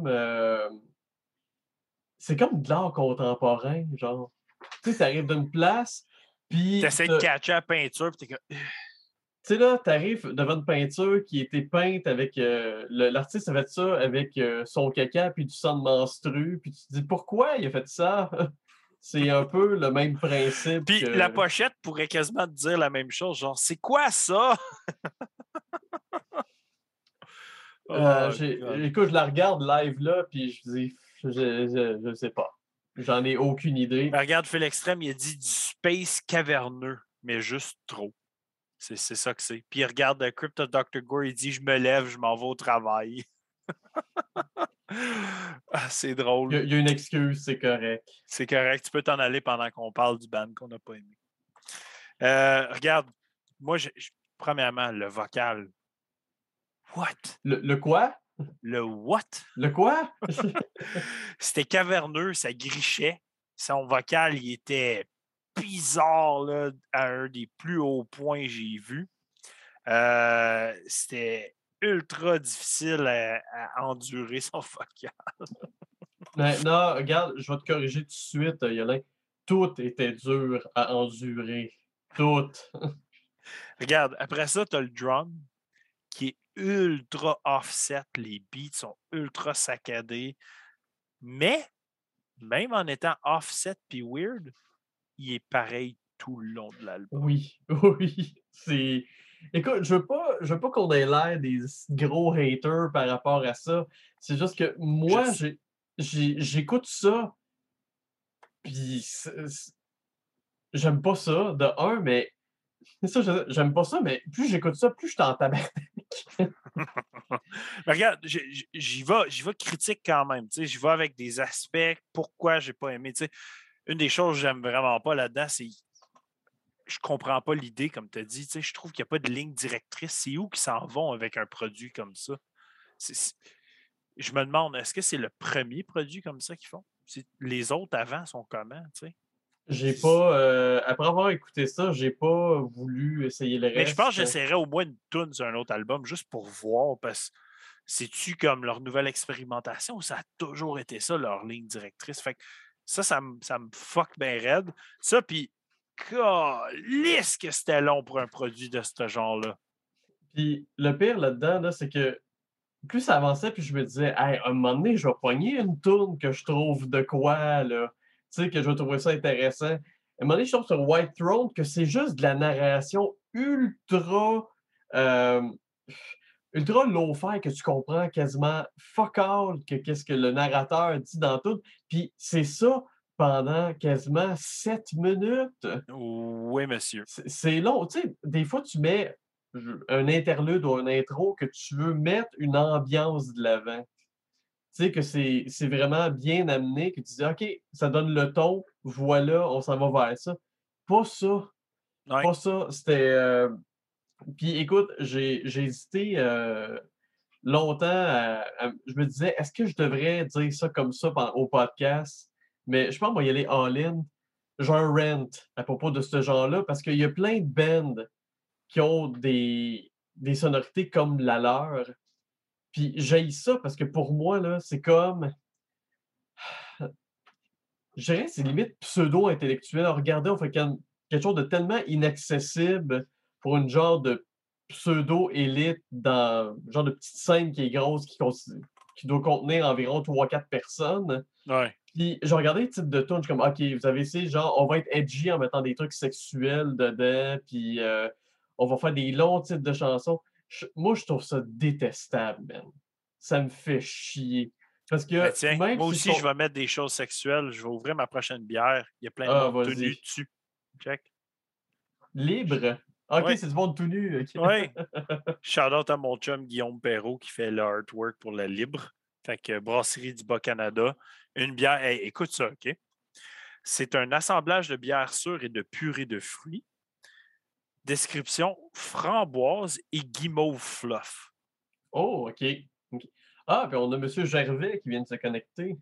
de l'art contemporain, genre. Tu sais, t'arrives d'une place, puis
T'essaies de catcher la peinture, puis t'es comme.
tu sais, là, t'arrives devant une peinture qui a été peinte avec. L'artiste a fait ça avec son caca puis du sang de menstru, puis tu te dis pourquoi il a fait ça? C'est un peu le même principe
Puis
que.
la pochette pourrait quasiment te dire la même chose, genre, c'est quoi ça? Oh, God.
Écoute, je la regarde live là, puis je dis, je sais pas. J'en ai aucune idée.
Regarde, Phil Extrême, il a dit du space caverneux, mais juste trop. C'est ça que c'est. Puis il regarde Crypto Dr. Gore, il dit je me lève, je m'en vais au travail. Ah, c'est drôle.
Il y a une excuse, c'est correct.
C'est correct. Tu peux t'en aller pendant qu'on parle du band qu'on n'a pas aimé. Regarde, moi, premièrement, le vocal. What?
Le quoi?
Le what?
Le quoi?
C'était caverneux, ça grichait. Son vocal, il était bizarre là, à un des plus hauts points que j'ai vus. C'était ultra difficile à endurer son vocal.
Non, regarde, je vais te corriger tout de suite, Yolin. Tout était dur à endurer. Tout.
Regarde, après ça, tu as le drum qui est ultra offset. Les beats sont ultra saccadés. Mais, même en étant offset puis weird, il est pareil tout le long de l'album.
Oui, oui. Écoute, je veux pas qu'on ait l'air des gros haters par rapport à ça. C'est juste que moi, j'écoute ça, puis j'aime pas ça, de un, mais c'est ça, j'aime pas ça, mais plus j'écoute ça, plus je suis en tabarnak.
Regarde, j'y vais critique quand même. J'y vais avec des aspects, pourquoi j'ai pas aimé. Une des choses que j'aime vraiment pas là-dedans, c'est je comprends pas l'idée, comme tu as dit. Je trouve qu'il n'y a pas de ligne directrice. C'est où qu'ils s'en vont avec un produit comme ça? Je me demande, est-ce que c'est le premier produit comme ça qu'ils font? Les autres avant sont comment?
J'ai pas, après avoir écouté ça, j'ai pas voulu essayer le
Mais je pense que
reste.
j'essaierais au moins une toune sur un autre album juste pour voir, parce que c'est-tu comme leur nouvelle expérimentation ou ça a toujours été ça, leur ligne directrice? Fait que ça me fuck bien raide. Ça, puis, calisse que c'était long pour un produit de ce genre-là.
Puis le pire là-dedans, là, c'est que plus ça avançait, puis je me disais, hey, à un moment donné, je vais poigner une tourne que je trouve de quoi, là. Tu sais, que je vais trouver ça intéressant. À un moment donné, je tombe sur White Throne, que c'est juste de la narration euh, ultra low-fi, que tu comprends quasiment fuck all que qu'est-ce que le narrateur dit dans tout. Puis c'est ça pendant quasiment 7 minutes.
Oui, monsieur.
C'est long. Tu sais, des fois, tu mets un interlude ou un intro que tu veux mettre une ambiance de l'avant. Tu sais, que c'est vraiment bien amené, que tu dis, OK, ça donne le ton, voilà, on s'en va vers ça. Pas ça.
Ouais.
Pas ça. C'était. Puis écoute, j'ai hésité longtemps je me disais, est-ce que je devrais dire ça comme ça au podcast? Mais je pense qu'on va y aller all-in. J'ai un rant à propos de ce genre-là parce qu'il y a plein de bands qui ont des sonorités comme la leur. Puis j'haïs ça parce que pour moi, là, c'est comme. Je dirais c'est limite pseudo-intellectuel. Regardez, on fait comme quelque chose de tellement inaccessible pour une genre de pseudo-élite dans genre de petite scène qui est grosse, qui doit contenir environ 3-4 personnes.
Ouais.
Puis je regardais le titre de tune, je suis comme OK, vous avez essayé genre on va être edgy en mettant des trucs sexuels dedans, puis on va faire des longs titres de chansons. Moi, je trouve ça détestable, man. Ça me fait chier. Parce
Ben,
que
tiens,
même
moi
si
aussi, je vais mettre des choses sexuelles. Je vais ouvrir ma prochaine bière. Il y a plein de
Ah,
monde tout nu
vas-y.
dessus. Check.
Libre? OK,
Oui,
c'est du monde tout nu. OK.
oui. Shout out à mon chum Guillaume Perrault qui fait le artwork pour la Libre. Fait que Brasserie du Bas-Canada. Une bière. Hey, écoute ça, OK? C'est un assemblage de bière sûre et de purée de fruits. Description framboise et guimauve fluff.
Oh, OK. OK. Ah, puis on a M. Gervais qui vient de se connecter.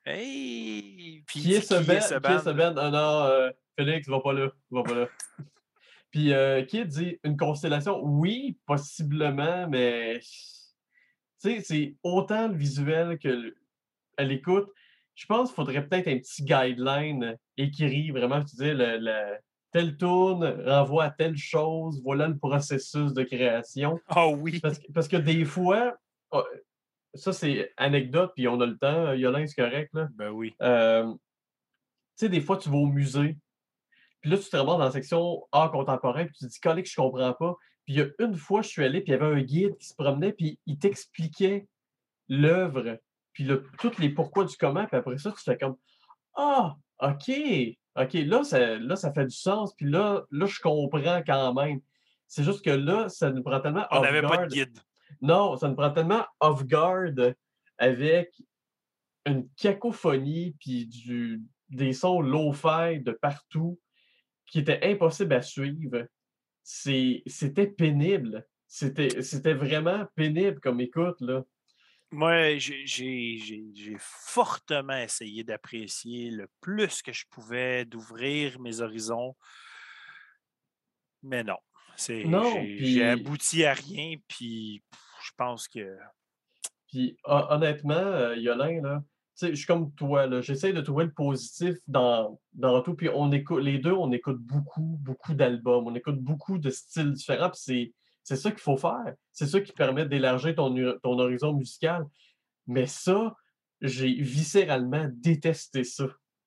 Hey! Puis il
Qui est
dit
ce
qui est
Ben?
ce
Qui est ce
band?
Ben? Ah non, Félix, va pas là. Va pas là. Puis qui dit une constellation? Oui, possiblement, mais tu sais, c'est autant le visuel que à l'écoute. Je pense qu'il faudrait peut-être un petit guideline écrit, vraiment, tu dis, telle tourne renvoie à telle chose, voilà le processus de création.
Ah oui!
Parce que des fois, ça c'est anecdote, puis on a le temps, Yolande, c'est correct, là.
Ben oui.
Tu sais, des fois, tu vas au musée, puis là, tu te ramasses dans la section art contemporain, puis tu te dis, colique, je comprends pas. Puis il y a une fois, je suis allé, puis il y avait un guide qui se promenait, puis il t'expliquait l'œuvre, puis tous les pourquoi du comment, puis après ça, tu fais comme ah! OK! OK, là, ça fait du sens, puis là, je comprends quand même. C'est juste que là, ça nous prend tellement
On
off
n'avait pas de
guard.
guide.
Non, ça nous prend tellement off guard avec une cacophonie, puis des sons lo-fi de partout qui étaient impossibles à suivre. C'était pénible. C'était vraiment pénible comme écoute, là.
Moi, j'ai fortement essayé d'apprécier le plus que je pouvais, d'ouvrir mes horizons, mais non.
Non,
J'ai
puis
abouti à rien, puis je pense que.
Honnêtement, Yolin, là, tu sais, je suis comme toi, là, j'essaie de trouver le positif dans tout, puis les 2, on écoute beaucoup, beaucoup d'albums, on écoute beaucoup de styles différents, puis c'est ça qu'il faut faire. C'est ça qui permet d'élargir ton horizon musical. Mais ça, j'ai viscéralement détesté ça.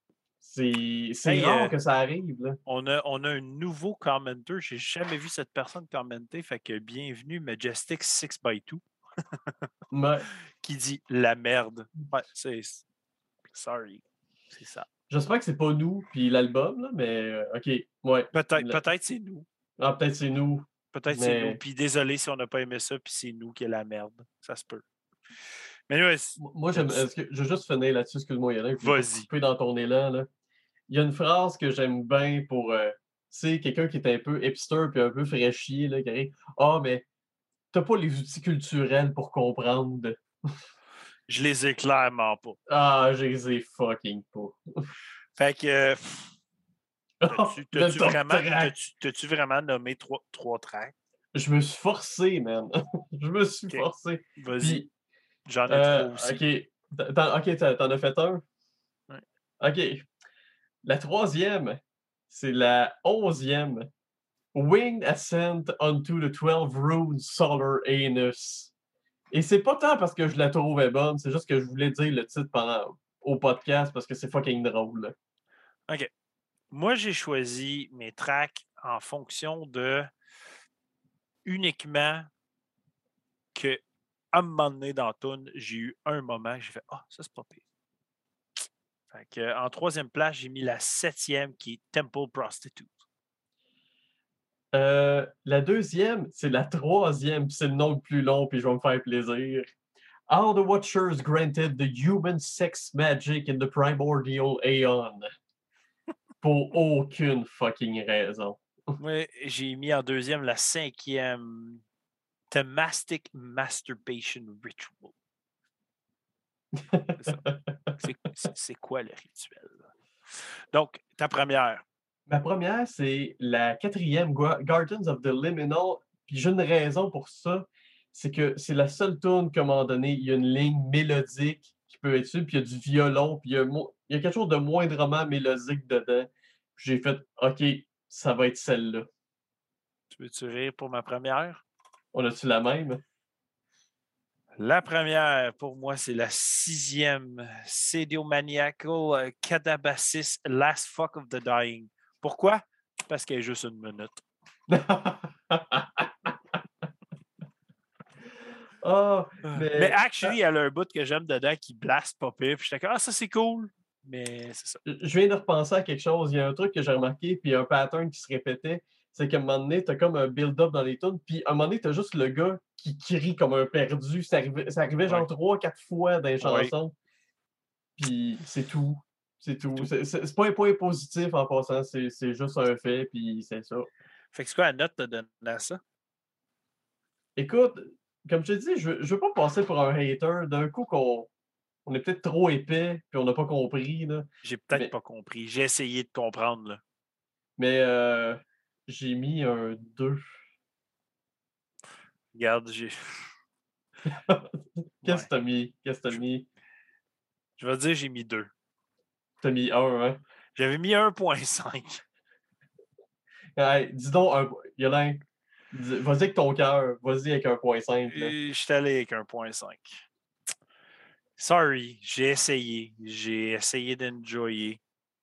C'est
Hey,
rare que ça arrive, là.
on a un nouveau commenter. J'ai jamais vu cette personne commenter. Fait que bienvenue, Majestic 6x2,
Ouais.
qui dit la merde. Ouais, c'est. Sorry. C'est ça.
J'espère que c'est pas nous, puis l'album, là, mais OK, ouais.
Peut-être c'est nous.
Ah, peut-être c'est nous,
Peut-être c'est nous.
mais
Puis désolé si on n'a pas aimé ça, puis c'est nous qui est la merde. Ça se peut. Mais anyway,
moi, est-ce que je veux juste finir là-dessus, excuse-moi, Yannick, je voulais pas te
vas-y.
couper dans ton élan, là. Il y a une phrase que j'aime bien pour, tu sais, quelqu'un qui est un peu hipster puis un peu fraîchier, là, qui arrive: «Ah, mais t'as pas les outils culturels pour comprendre».
Je les ai clairement pas.
Ah, je les ai fucking pas.
Fait que.
Le
T'as-tu
top
vraiment,
track!
t'as-tu vraiment nommé trois tracks?
Je me suis forcé, man. Je me suis
OK.
forcé.
Vas-y.
Puis,
J'en ai trois aussi.
OK. T'en as fait un?
Ouais.
OK. La troisième, c'est la 11e. Winged Ascent onto the 12 Runes Solar Anus. Et c'est pas tant parce que je la trouvais bonne, c'est juste que je voulais dire le titre au podcast parce que c'est fucking drôle.
OK. Moi, j'ai choisi mes tracks en fonction de uniquement que, à un moment donné dans la toune, j'ai eu un moment que j'ai fait ah, ça, c'est pas pire. Fait que, en troisième place, j'ai mis la 7e qui est Temple Prostitute.
La deuxième, c'est la troisième, puis c'est le nom le plus long, puis je vais me faire plaisir. All the Watchers granted the human sex magic in the primordial aeon. Pour aucune fucking raison.
Moi, j'ai mis en deuxième la 5e Themastic Masturbation Ritual. C'est quoi le rituel? Donc, ta première.
Ma première, c'est la 4e, Gardens of the Liminal. Puis j'ai une raison pour ça. C'est que c'est la seule tune qu'à un moment donné, il y a une ligne mélodique qui peut être dessus, puis il y a du violon, puis il y a quelque chose de moindrement mélodique dedans. Puis j'ai fait, OK, ça va être celle-là.
Tu veux-tu rire pour ma première?
On a-tu la même?
La première, pour moi, c'est la 6e. Sadomasoniacal Cadabasis Last Fuck of the Dying. Pourquoi? Parce qu'elle est juste 1 minute.
Ah,
Mais actually, elle a un bout que j'aime dedans qui blast pas pire. Puis j'étais comme, ah, ça c'est cool. Mais c'est ça.
je viens de repenser à quelque chose. Il y a un truc que j'ai remarqué, puis un pattern qui se répétait. C'est qu'à un moment donné, t'as comme un build-up dans les tunes, puis à un moment donné, t'as juste le gars qui crie comme un perdu. Ça arrivait genre 3-4 fois dans les chansons. Puis c'est tout. C'est tout. C'est pas un point positif en passant, c'est juste un fait, puis c'est ça.
Fait que c'est quoi la note de donner à ça?
Écoute, comme je te dis, je veux pas passer pour un hater. D'un coup, on est peut-être trop épais, puis on n'a pas compris. Là.
J'ai peut-être pas compris. J'ai essayé de comprendre. Là.
Mais j'ai mis un 2.
Regarde, j'ai.
Qu'est-ce que t'as mis? Qu'est-ce que t'as mis?
Je vais dire j'ai mis 2.
T'as mis 1, hein?
J'avais mis 1.5.
Hey, dis donc, Yolin, vas-y avec ton cœur. Vas-y avec 1.5.
Je suis allé avec 1.5. Sorry, j'ai essayé. J'ai essayé d'enjoyer.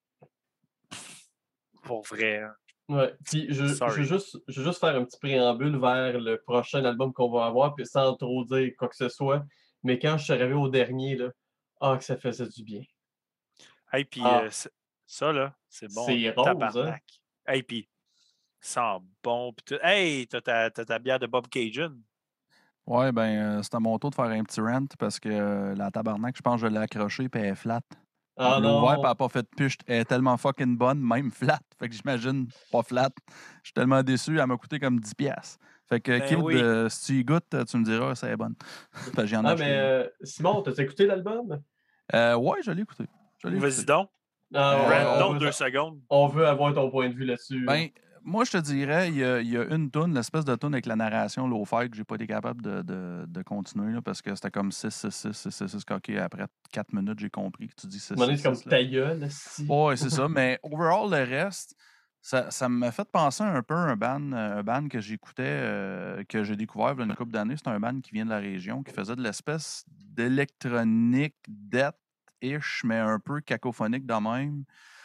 Pour vrai. Hein.
Ouais. Puis je veux juste faire un petit préambule vers le prochain album qu'on va avoir, puis sans trop dire quoi que ce soit. Mais quand je suis arrivé au dernier, là, que ça faisait du bien.
Hey, puis ça, là, c'est bon.
C'est rose,
tabarnak.
Hein?
Hey, puis ça sent bon. Pis hey, t'as ta bière de Bob Cajun.
Ouais, ben, c'est à mon tour de faire un petit rant parce que la tabarnak, je pense que je l'ai accrochée puis elle est flat.
Ah
je l'ai ouvert
non!
puis elle n'a pas fait de push. Elle est tellement fucking bonne, même flat. Fait que j'imagine pas flat. Je suis tellement déçu, elle m'a coûté comme 10$. Fait que,
Ben
Kid,
oui.
si tu y goûtes, tu me diras si elle est bonne. Fait que j'en ai acheté.
Mais Simon, t'as écouté l'album?
Ouais, je l'ai écouté.
Vas-y donc.
On
2 secondes.
On veut avoir ton point de vue là-dessus.
Ben, moi, je te dirais, il y a une toune, l'espèce de toune avec la narration low-fi que j'ai pas été capable de continuer là, parce que c'était comme 6 coqués. Après 4 minutes, j'ai compris que tu dis 6.
C'est comme ta gueule,
ouais, c'est ça. Mais overall, le reste, ça m'a fait penser un peu à un band que j'écoutais, que j'ai découvert il y a une couple d'années. C'est un band qui vient de la région, qui faisait de l'espèce d'électronique death-ish, mais un peu cacophonique de même.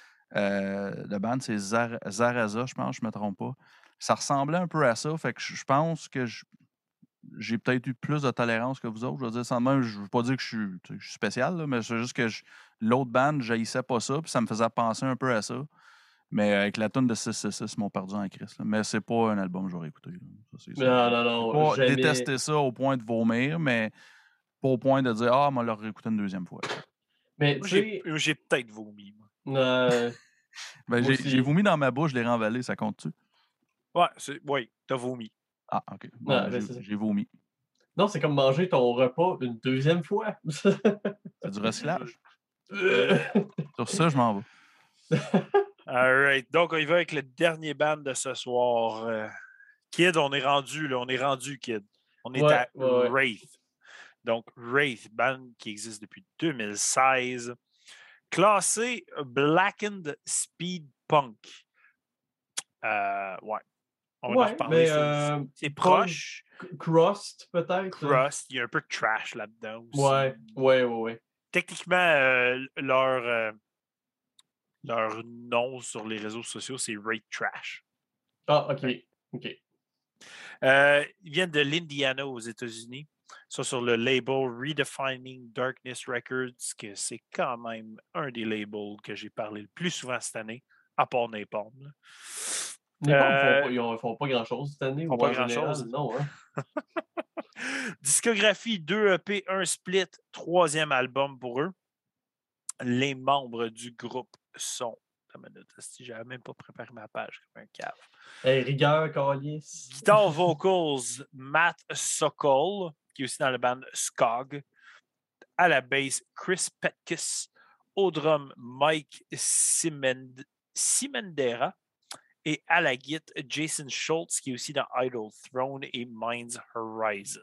Le band, c'est Zaraza, je pense, je ne me trompe pas. Ça ressemblait un peu à ça. Fait que je pense que j'ai peut-être eu plus de tolérance que vous autres. Je veux dire, sans même, je ne veux pas dire que je suis spécial, là, mais c'est juste que l'autre band, je haïssais pas ça, puis ça me faisait penser un peu à ça. Mais avec la tune de 666, ils m'ont perdu en crise. Mais c'est pas un album que j'aurais écouté.
Non,
pas
jamais.
détester ça au point de vomir, mais pas au point de dire « Ah, moi, leur réécouter une deuxième fois. »
Mais
j'ai peut-être vomi.
Ben, j'ai vomi dans ma bouche, je l'ai renvalé, ça compte-tu?
Oui, t'as vomi.
Ah, OK. Bon, j'ai vomi.
Non, c'est comme manger ton repas une deuxième fois.
C'est du recyclage. Sur ça, je m'en vais.
All right. Donc, on y va avec le dernier band de ce soir. Kid, on est rendu, Kid. On est à Wraith. Donc, Wraith, band qui existe depuis 2016. Classé Blackened Speed Punk. Ouais. On va en reparler. C'est proche.
Crust, peut-être.
Crust. Il y a un peu de trash là-dedans
aussi. Ouais.
Techniquement, leur nom sur les réseaux sociaux, c'est Wraith Trash.
Ah, OK.
Ils viennent de l'Indiana aux États-Unis. Ça, sur le label Redefining Darkness Records, que c'est quand même un des labels que j'ai parlé le plus souvent cette année, à part Napalm.
Napalm, ils font pas grand-chose cette année.
Ils font pas grand-chose.
Non, hein?
Discographie 2 EP, 1 split, 3e album pour eux. Les membres du groupe sont... J'avais même pas préparé ma page comme un cave.
Hey, rigueur, calice.
Guitar vocals, Matt Sokol, qui est aussi dans le band Skog. À la basse, Chris Petkis. Au drum, Mike Simendera. Et à la guitare, Jason Schultz, qui est aussi dans Idle Throne et Mind's Horizon.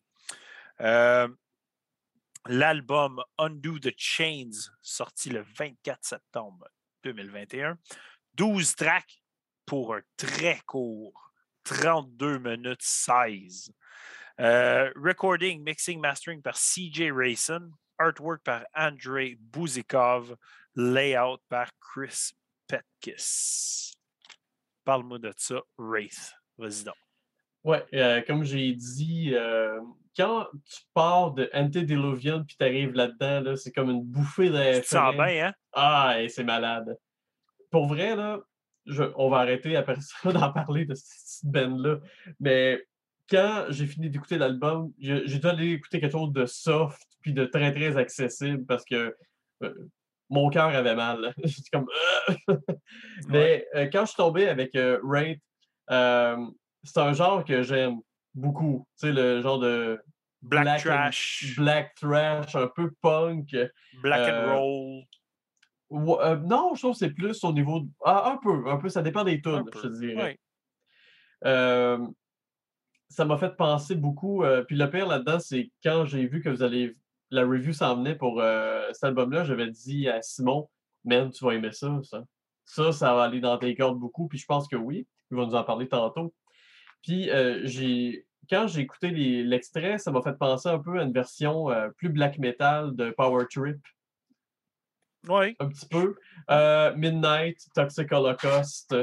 L'album Undo the Chains, sorti le 24 septembre 2021. 12 tracks, pour un très court 32 minutes 16. Recording, mixing, mastering par CJ Rayson. Artwork par Andrei Bouzikov. Layout par Chris Petkis. Parle-moi de ça, Wraith. Vas-y donc.
Ouais, comme j'ai dit, quand tu pars de Antediluvian puis tu arrives là-dedans, là, c'est comme une bouffée d'air
Tu te sens
frais.
bien, hein?
Ah, et c'est malade. Pour vrai, là, on va arrêter après ça d'en parler de cette band-là. Mais quand j'ai fini d'écouter l'album, j'ai dû aller écouter quelque chose de soft puis de très, très accessible parce que mon cœur avait mal. Là. J'étais comme... Mais quand je suis tombé avec Wraith, c'est un genre que j'aime beaucoup. Tu sais, le genre de
Black Trash.
Black Trash, un peu punk.
Black and Roll.
Non, je trouve que c'est plus au niveau... un peu, ça dépend des tunes, je te dirais.
Oui.
Ça m'a fait penser beaucoup. Puis le pire là-dedans, c'est quand j'ai vu que la review s'en venait pour cet album-là, j'avais dit à Simon, man, tu vas aimer ça. Ça va aller dans tes cordes beaucoup. Puis je pense que oui. Il va nous en parler tantôt. Puis quand j'ai écouté l'extrait, ça m'a fait penser un peu à une version plus black metal de Power Trip.
Oui.
Un petit peu. Midnight, Toxic Holocaust.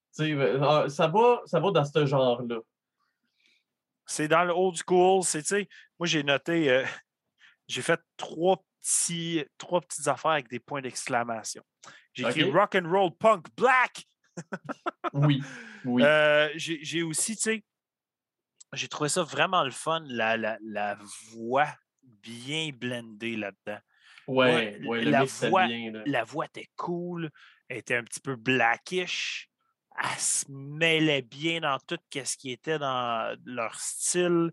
Ça va dans ce genre-là.
C'est dans le old school. Moi, j'ai noté, j'ai fait trois petites affaires avec des points d'exclamation. J'ai écrit rock and roll punk black.
Oui.
J'ai aussi, j'ai trouvé ça vraiment le fun, la voix bien blendée là-dedans.
Ouais, la
voix était cool, elle était un petit peu blackish. Elle se mêlait bien dans tout ce qui était dans leur style.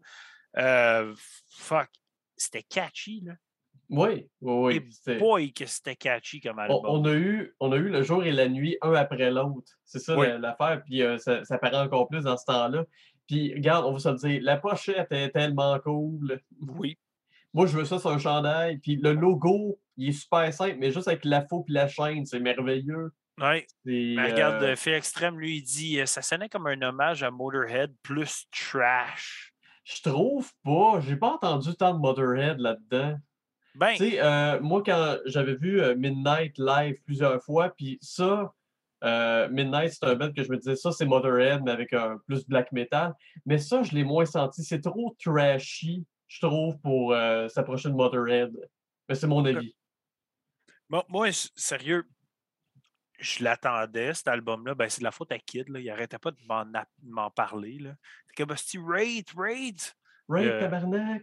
C'était catchy, là.
Oui.
Et boy, que c'était catchy comme album.
On a eu le jour et la nuit, un après l'autre. C'est ça l'affaire. Puis ça paraît encore plus dans ce temps-là. Puis regarde, on va se le dire, la pochette est tellement cool.
Oui.
Moi, je veux ça sur un chandail. Puis le logo, il est super simple, mais juste avec la faux et la chaîne, c'est merveilleux.
Oui. Mais regarde, Fait Extrême, lui, il dit ça sonnait comme un hommage à Motorhead plus trash.
Je trouve pas. J'ai pas entendu tant de Motorhead là-dedans.
Ben,
tu sais, moi, quand j'avais vu Midnight live plusieurs fois, puis ça, Midnight, c'est un band que je me disais, ça, c'est Motorhead, mais avec un plus black metal. Mais ça, je l'ai moins senti. C'est trop trashy, je trouve, pour s'approcher de Motorhead. Mais c'est mon avis.
Moi, sérieux, je l'attendais, cet album-là. Ben, c'est de la faute à Kid. Là. Il n'arrêtait pas de m'en parler. Là. C'est comme, c'est Raid,
tabarnak!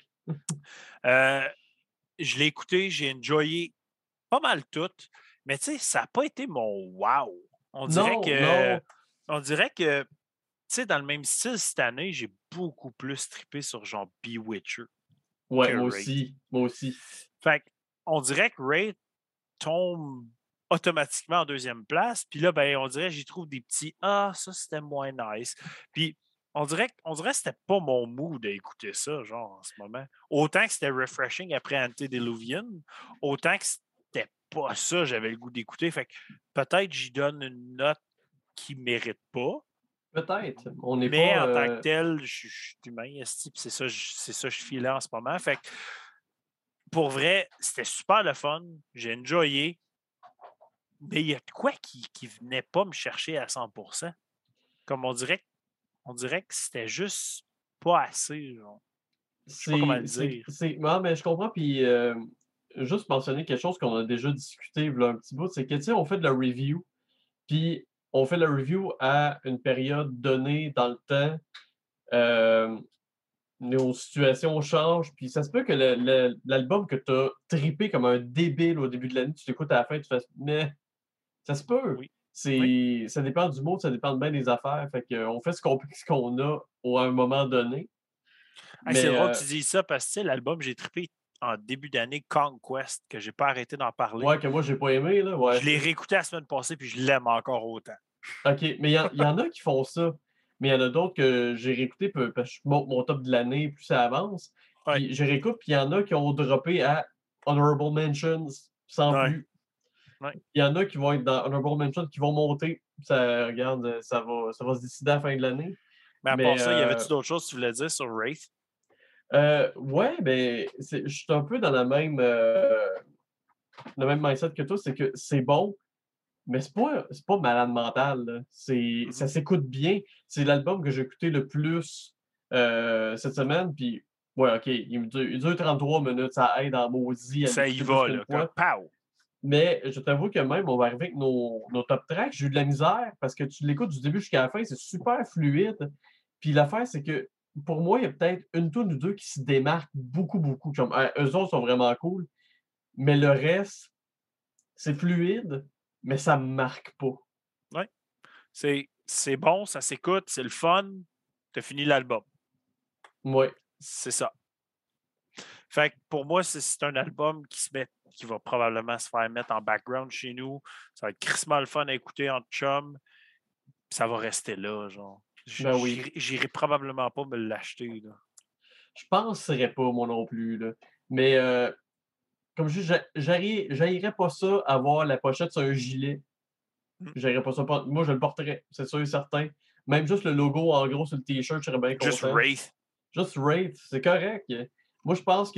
Je l'ai écouté, j'ai enjoyé pas mal tout. Mais tu sais, ça n'a pas été mon wow. On dirait que, tu sais, dans le même style, cette année, j'ai beaucoup plus trippé sur genre Bewitcher.
Ouais, moi aussi.
Fait on dirait que Raid tombe automatiquement en deuxième place. Puis là, ben, on dirait que j'y trouve des petits « Ah, ça, c'était moins nice. » Puis on dirait que c'était pas mon mood d'écouter ça, genre, en ce moment. Autant que c'était refreshing après Antediluvian, autant que c'était pas ça, j'avais le goût d'écouter. Fait que peut-être j'y donne une note qui mérite pas.
Peut-être.
Mais en tant que tel, je suis humain, c'est ça que je filais en ce moment. Fait que pour vrai, c'était super le fun. J'ai enjoyé. Mais il y a de quoi qui venait pas me chercher à 100%. Comme on dirait que c'était juste pas assez. Genre. Je sais pas comment le dire.
Non, mais je comprends. Puis juste mentionner quelque chose qu'on a déjà discuté là, un petit bout, c'est que, tu sais, on fait de la review. Puis on fait la review à une période donnée dans le temps. Nos situations changent, puis ça se peut que l'album que tu as trippé comme un débile au début de l'année, tu l'écoutes à la fin, tu fais « Mais ça se peut!
Oui. »
Ça dépend du mot, ça dépend de bien des affaires. Fait qu'on fait ce qu'on a à un moment donné.
C'est drôle que tu dises ça parce que l'album, j'ai trippé en début d'année, Conquest, que j'ai pas arrêté d'en parler.
Ouais, que moi, j'ai pas aimé. Là. Ouais,
je l'ai réécouté la semaine passée, puis je l'aime encore autant.
OK, mais il y en a qui font ça. Mais il y en a d'autres que j'ai réécouté parce que je monte mon top de l'année, plus ça avance. Puis je réécoute, puis il y en a qui ont droppé à Honorable Mentions sans plus.
Ouais.
Il y en a qui vont être dans Honorable Mentions qui vont monter Ça, regarde, ça va se décider à la fin de l'année.
Mais à
Mais,
part ça, y avait-tu d'autres choses que tu voulais dire sur Wraith?
Ouais, ben, je suis un peu dans le même mindset que toi, c'est que c'est bon, mais c'est pas malade mental, là. Ça s'écoute bien. C'est l'album que j'ai écouté le plus cette semaine, puis ouais, OK, il dure 33 minutes, ça aide en maudit à
Ça y
l'écouter
va,
plus qu'une
là, comme
fois.
pow!
Mais je t'avoue que même, on va arriver avec nos top tracks. J'ai eu de la misère parce que tu l'écoutes du début jusqu'à la fin, c'est super fluide. Puis l'affaire, c'est que pour moi, il y a peut-être une tune ou deux qui se démarquent beaucoup, beaucoup. Comme, eux autres sont vraiment cool, mais le reste, c'est fluide, mais ça me marque pas.
Ouais. C'est bon, ça s'écoute, c'est le fun. T'as fini l'album.
Ouais.
C'est ça. Fait que pour moi, c'est un album qui va probablement se faire mettre en background chez nous. Ça va être crissement le fun à écouter en chum. Puis ça va rester là, genre.
Ben oui.
J'irai probablement pas me l'acheter, là.
Je penserais pas, moi non plus, là. Mais comme je dis, j'haïrais pas ça, avoir la pochette sur un gilet.
Mm.
J'haïrais pas ça. Moi, je le porterais, c'est sûr et certain. Même juste le logo en gros sur le T-shirt, je serais bien
Juste
content.
Wraith.
Juste Wraith, c'est correct. Moi, je pense que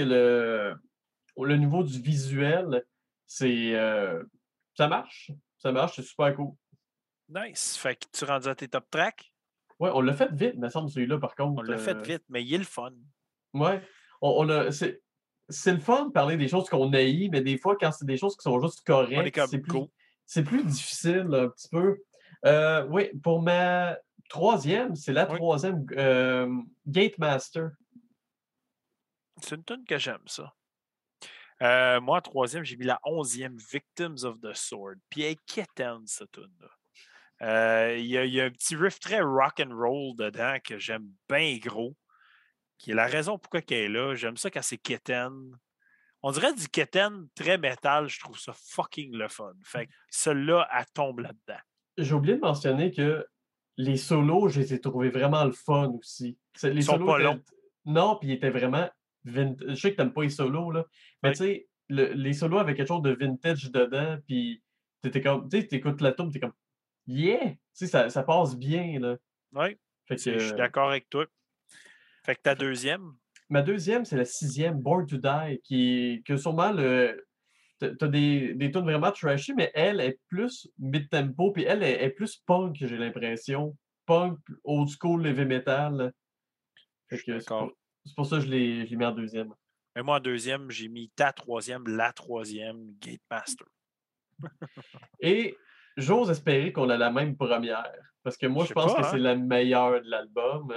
le niveau du visuel, c'est ça marche. Ça marche, c'est super cool.
Nice. Fait que tu rendu à tes top tracks.
Ouais, on l'a fait vite, me semble, celui-là, par
On
contre.
l'a fait vite, mais il est le fun.
Ouais. C'est le fun de parler des choses qu'on haït, mais des fois, quand c'est des choses qui sont juste
On est
correctes,
comme go.
c'est plus difficile, un petit peu. Oui, pour ma troisième, c'est la
Oui.
troisième, Gatemaster.
C'est une tune que j'aime, ça. Moi, en troisième, j'ai mis la 11e, Victims of the Sword. Puis elle est quétaine, cette tune-là. Il y a un petit riff très rock and roll dedans que j'aime bien gros, qui est la raison pourquoi elle est là. J'aime ça quand c'est quétaine. On dirait du quétaine très métal, je trouve ça fucking le fun. Fait que celle-là, elle tombe là-dedans.
J'ai oublié de mentionner que les solos, je les ai trouvés vraiment le fun aussi. Les
Ils sont
solos
pas
étaient...
longs.
Non, puis ils étaient vraiment... Je sais que t'aimes pas les solos, là, mais
Oui.
tu sais, les solos avaient quelque chose de vintage dedans, puis t'étais comme... Tu sais, t'écoutes la tune, t'es comme... Yeah! Tu sais, ça passe bien, là.
Oui,
Fait
je suis
que...
d'accord avec toi. Fait que ta deuxième,
Ma deuxième, c'est la sixième, Born to Die, que sûrement t'as des tunes vraiment trashy, mais elle est plus mid-tempo, puis elle est plus punk, j'ai l'impression. Punk, old school, heavy metal.
je
Fait
suis
que
d'accord.
c'est pour ça que je l'ai mis en deuxième.
Mais moi, en deuxième, j'ai mis ta troisième, la troisième, Gatemaster.
Et j'ose espérer qu'on a la même première, parce que moi,
Je
je
sais
pense que
pas,
c'est
hein?
la meilleure de l'album.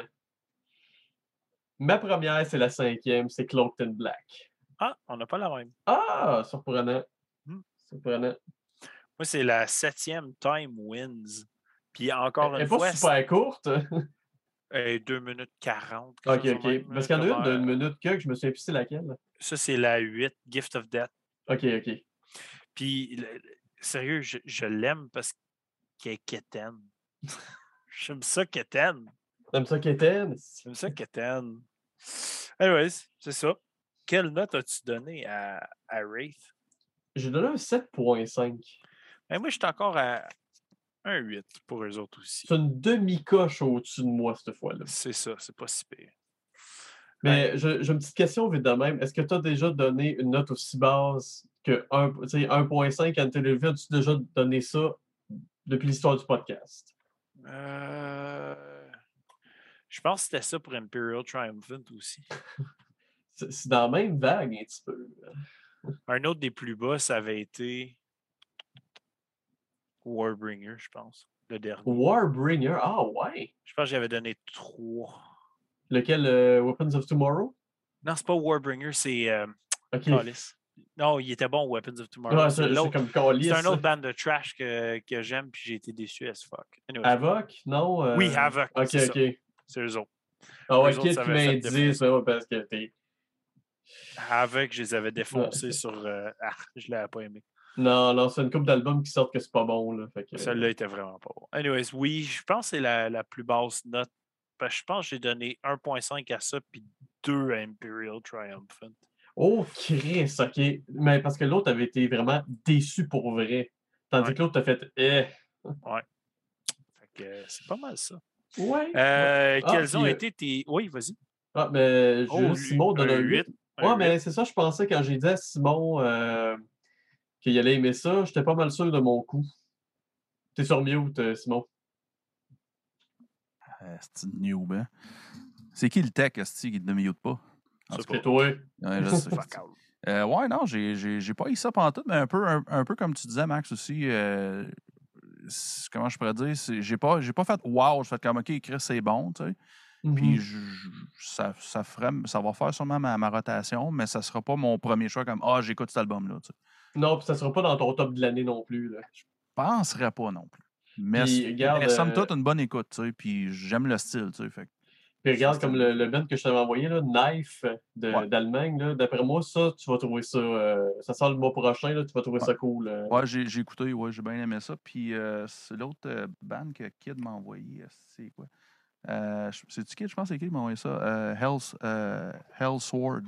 Ma première, c'est la cinquième, c'est Cloaked in Black.
Ah, on n'a pas la même.
Ah! Surprenant.
Hmm.
Surprenant.
Moi, c'est la 7e, Time Wins. Puis
Elle
encore
est
une
pas
fois,
super courte.
2 minutes 40, quelque
OK,
chose de
OK.
même.
Parce
Là,
qu'il y en a
comme,
une d'une minute que je me souviens plus c'est laquelle.
ça, c'est la 8, Gift of Death.
OK, OK.
Puis, sérieux, je l'aime parce qu'elle est quétaine. J'aime ça quétaine.
T'aimes ça, Kéten?
J'aime ça quétaine. Anyways, c'est ça. Quelle note as-tu donné à Wraith?
J'ai donné un 7,5.
Ben, moi, je suis encore à un 8 pour eux autres aussi.
C'est une demi-coche au-dessus de moi cette fois-là.
C'est ça, c'est pas si pire.
Mais j'ai une petite question vite de même. Est-ce que tu as déjà donné une note aussi basse que 1,5 à Antelope? As-tu déjà donné ça depuis l'histoire du podcast?
Je pense que c'était ça pour Imperial Triumphant aussi.
C'est dans la même vague un petit peu.
Un autre des plus bas, ça avait été Warbringer, je pense. Le dernier.
Warbringer, ah ouais!
Je pense que j'avais donné 3.
Lequel, Weapons of Tomorrow?
Non, c'est pas Warbringer, c'est
Ok.
Callis. Non, il était bon, Weapons of Tomorrow.
Ouais,
c'est
c'est
l'autre.
comme Callis.
C'est un autre band de trash que j'aime, puis j'ai été déçu as fuck. Anyways.
Havoc? Non?
Oui, Havoc.
Ok,
c'est
ok.
ça. C'est eux autres.
Ah ouais,
Eux autres,
Kid
ça
qui
avait fait
m'indice,
défoncer.
ouais, parce que t'es.
Havoc, je les avais défoncés sur. Je l'avais pas aimé.
Non, non, c'est une couple d'albums qui sortent que c'est pas bon, là. Fait que...
Celle-là était vraiment pas bon. Anyways, oui, je pense que c'est la plus basse note. Parce que je pense que j'ai donné 1,5 à ça, puis 2 à Imperial Triumphant.
Oh, Chris, ok. Mais parce que l'autre avait été vraiment déçu pour vrai. Tandis
Ouais.
que l'autre t'a fait
Ouais. que c'est pas mal ça.
Ouais.
Quels ont été tes. Oui, vas-y.
Ah, mais Simon donne un 8. Ouais, mais c'est ça, je pensais quand j'ai dit à Simon qu'il allait aimer ça, j'étais pas mal sûr de mon coup. T'es sur mute, Simon.
C'est une noob, hein? C'est qui le tech, esti, qui ne mute pas?
C'est toi.
Ouais, je sais. Ouais, non, j'ai pas eu ça pantoute, mais un peu comme tu disais, Max, aussi. Comment je pourrais dire? J'ai pas fait wow, j'ai fait comme OK, Chris, c'est bon, tu sais. Puis ça va faire sûrement ma rotation, mais ça sera pas mon premier choix comme j'écoute cet album-là. Tu sais.
Non, puis ça sera pas dans ton top de l'année non plus. Là.
Je penserais pas non plus. Mais,
puis, regarde,
somme toute, une bonne écoute, tu sais, puis j'aime le style, tu sais. Fait.
Puis regarde comme le band que je t'avais envoyé, là, Knife d'Allemagne, là, d'après moi, ça, tu vas trouver ça. Ça sort le mois prochain, là, tu vas trouver ça cool.
Ouais, j'ai écouté, j'ai bien aimé ça. Puis c'est l'autre band que Kid m'a envoyé. C'est quoi? C'est-tu Kid? Je pense que c'est Kid qui m'a envoyé ça. Hell Sword.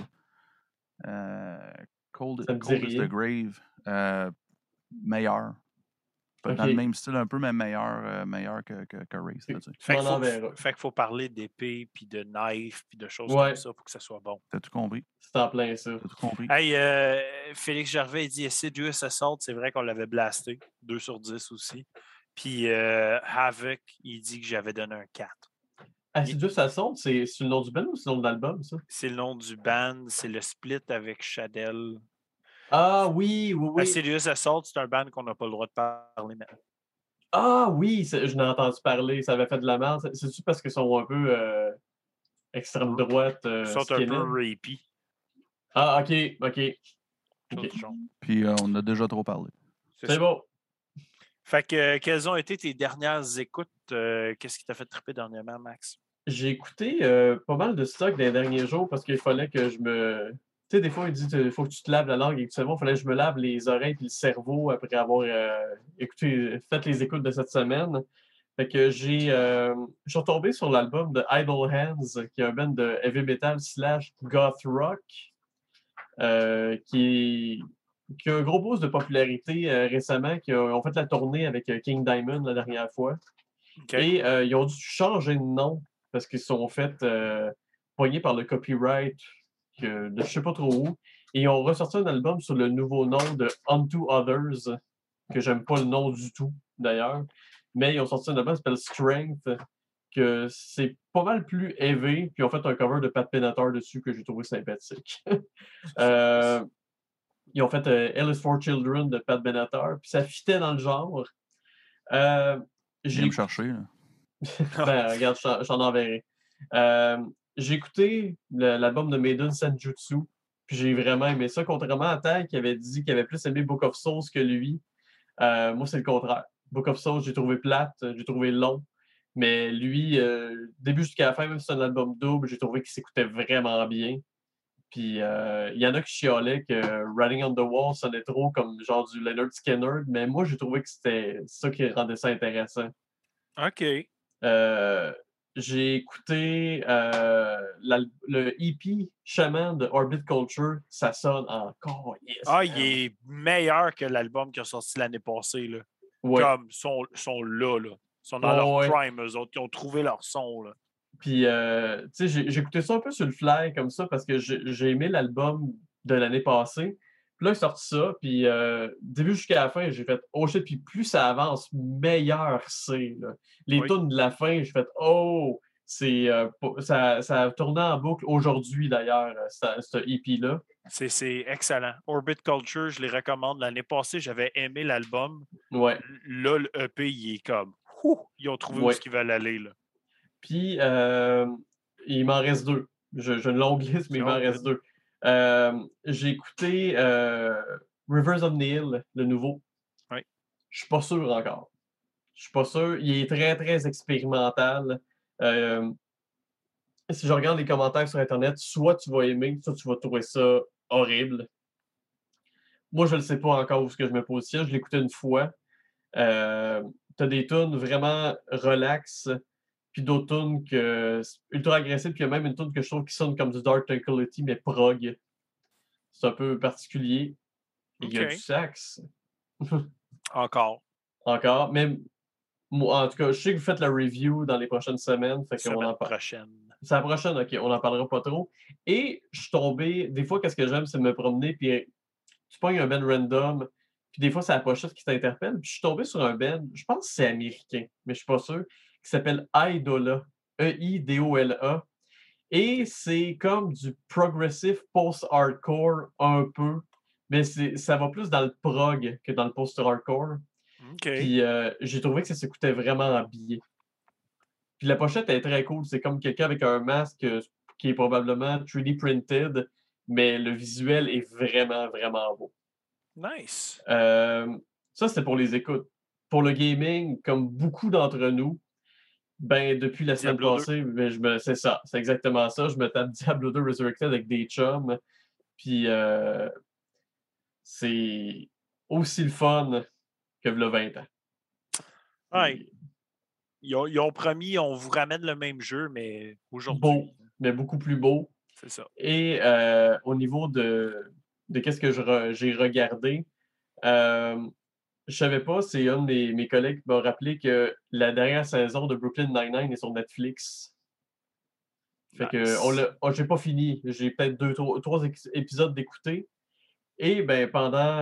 Cold is the Grave. Meilleur. Dans le même style un peu, mais meilleur que Race.
Fait qu'il faut parler d'épée, puis de knife, puis de choses comme ça pour que ça soit bon.
T'as tout compris.
C'est en plein ça.
T'as tout compris.
Hey, Félix Gervais dit Assiduous Assault, c'est vrai qu'on l'avait blasté. 2 sur 10 aussi. Puis Havoc, il dit que j'avais donné un 4.
Assiduous Assault, c'est le nom du band ou c'est le nom de l'album, ça?
C'est le nom du band, c'est le split avec Shadell.
Ah oui.
Assiduous Assault, c'est un band qu'on n'a pas le droit de parler maintenant.
Ah oui, je n'ai entendu parler, ça avait fait de la merde. C'est-tu parce qu'ils sont un peu extrême droite?
Ils sont un peu rapey.
Ah, OK.
Puis on a déjà trop parlé.
C'est bon.
Fait que, quelles ont été tes dernières écoutes? Qu'est-ce qui t'a fait triper dernièrement, Max?
J'ai écouté pas mal de stock dans les derniers jours parce qu'il fallait que je me... Tu sais, des fois, il dit qu'il faut que tu te laves la langue et que tu sais, il fallait que je me lave les oreilles et le cerveau après avoir fait les écoutes de cette semaine. Fait que je suis retombé sur l'album de Idle Hands, qui est un band de heavy metal / goth rock, qui a un gros boost de popularité récemment, qui ont fait la tournée avec King Diamond la dernière fois.
Okay.
Et ils ont dû changer de nom parce qu'ils se sont fait poigner par le copyright de je sais pas trop où. Et ils ont ressorti un album sur le nouveau nom de Unto Others, que j'aime pas le nom du tout d'ailleurs. Mais ils ont sorti un album qui s'appelle Strength, que c'est pas mal plus heavy. Puis ils ont fait un cover de Pat Benatar dessus que j'ai trouvé sympathique. Ils ont fait Hell is for Children de Pat Benatar. Puis ça fitait dans le genre.
Viens me chercher. Là.
Ben, regarde, j'en enverrai. J'ai écouté l'album de Maiden Senjutsu, puis j'ai vraiment aimé ça, contrairement à Ty qui avait dit qu'il avait plus aimé Book of Souls que lui. Moi, c'est le contraire. Book of Souls, j'ai trouvé plate, j'ai trouvé long, mais lui, début jusqu'à la fin, même si c'est un album double, j'ai trouvé qu'il s'écoutait vraiment bien. Puis il y en a qui chialaient que Writing on the Wall sonnait trop comme genre du Leonard Skinner, mais moi, j'ai trouvé que c'était ça qui rendait ça intéressant.
OK.
J'ai écouté le EP Shaman de Orbit Culture. Ça sonne encore. Yes,
il est meilleur que l'album qui a sorti l'année passée. Là.
Ouais.
Comme sont là. Ils sont dans leur prime, eux autres. Ils ont trouvé leur son. Là.
Puis, tu sais, j'ai écouté ça un peu sur le fly comme ça parce que j'ai aimé l'album de l'année passée. Puis là, il sorti ça, puis début jusqu'à la fin, j'ai fait « Oh shit », puis plus ça avance, meilleur c'est. Les tunes de la fin, j'ai fait « Oh », ça a tourné en boucle aujourd'hui d'ailleurs, ce EP-là.
C'est excellent. Orbit Culture, je les recommande. L'année passée, j'avais aimé l'album.
Ouais.
Là, le EP, il est comme... ils ont trouvé où ils veulent aller. Là.
Puis, il m'en reste 2. J'ai une longue liste, mais il m'en reste 2. J'ai écouté Rivers of Nihil, le nouveau.
Oui.
Je suis pas sûr encore. Je suis pas sûr. Il est très, très expérimental. Si je regarde les commentaires sur Internet, soit tu vas aimer, soit tu vas trouver ça horrible. Moi, je ne sais pas encore où je me positionne. Je l'ai écouté une fois. Tu as des tunes vraiment relax, puis d'autres tunes ultra agressives, puis il y a même une tune que je trouve qui sonne comme du Dark Tranquility, mais prog. C'est un peu particulier. Il y a du sax.
Encore.
Encore. Mais Moi, en tout cas, je sais que vous faites la review dans les prochaines semaines. Fait qu'on
Semaine
en parle.
prochaine.
C'est la prochaine, OK, on n'en parlera pas trop. Et je suis tombé, des fois, qu'est-ce que j'aime, c'est me promener, puis tu pognes un band random, puis des fois, c'est la pochette qui t'interpelle. Puis je suis tombé sur un band, je pense que c'est américain, mais je suis pas sûr, qui s'appelle Idola, Eidola. Et c'est comme du progressive post-hardcore un peu, mais ça va plus dans le prog que dans le post-hardcore.
OK.
Puis j'ai trouvé que ça s'écoutait vraiment bien. Puis la pochette est très cool. C'est comme quelqu'un avec un masque qui est probablement 3D printed, mais le visuel est vraiment, vraiment beau.
Nice.
Ça, c'était pour les écoutes. Pour le gaming, comme beaucoup d'entre nous, ben depuis la semaine
Diablo 2.
passée, ben, c'est ça, c'est exactement ça. Je me tape Diablo 2 Resurrected avec des chums. Puis c'est aussi le fun que le 20 ans.
Ouais. Ils ont promis, on vous ramène le même jeu, mais aujourd'hui.
Beau, mais beaucoup plus beau.
C'est ça.
Et au niveau de qu'est-ce que j'ai regardé, je savais pas, c'est un de mes collègues qui m'a rappelé que la dernière saison de Brooklyn Nine-Nine est sur Netflix. Fait que j'ai pas fini. J'ai peut-être trois épisodes d'écouter. Et ben pendant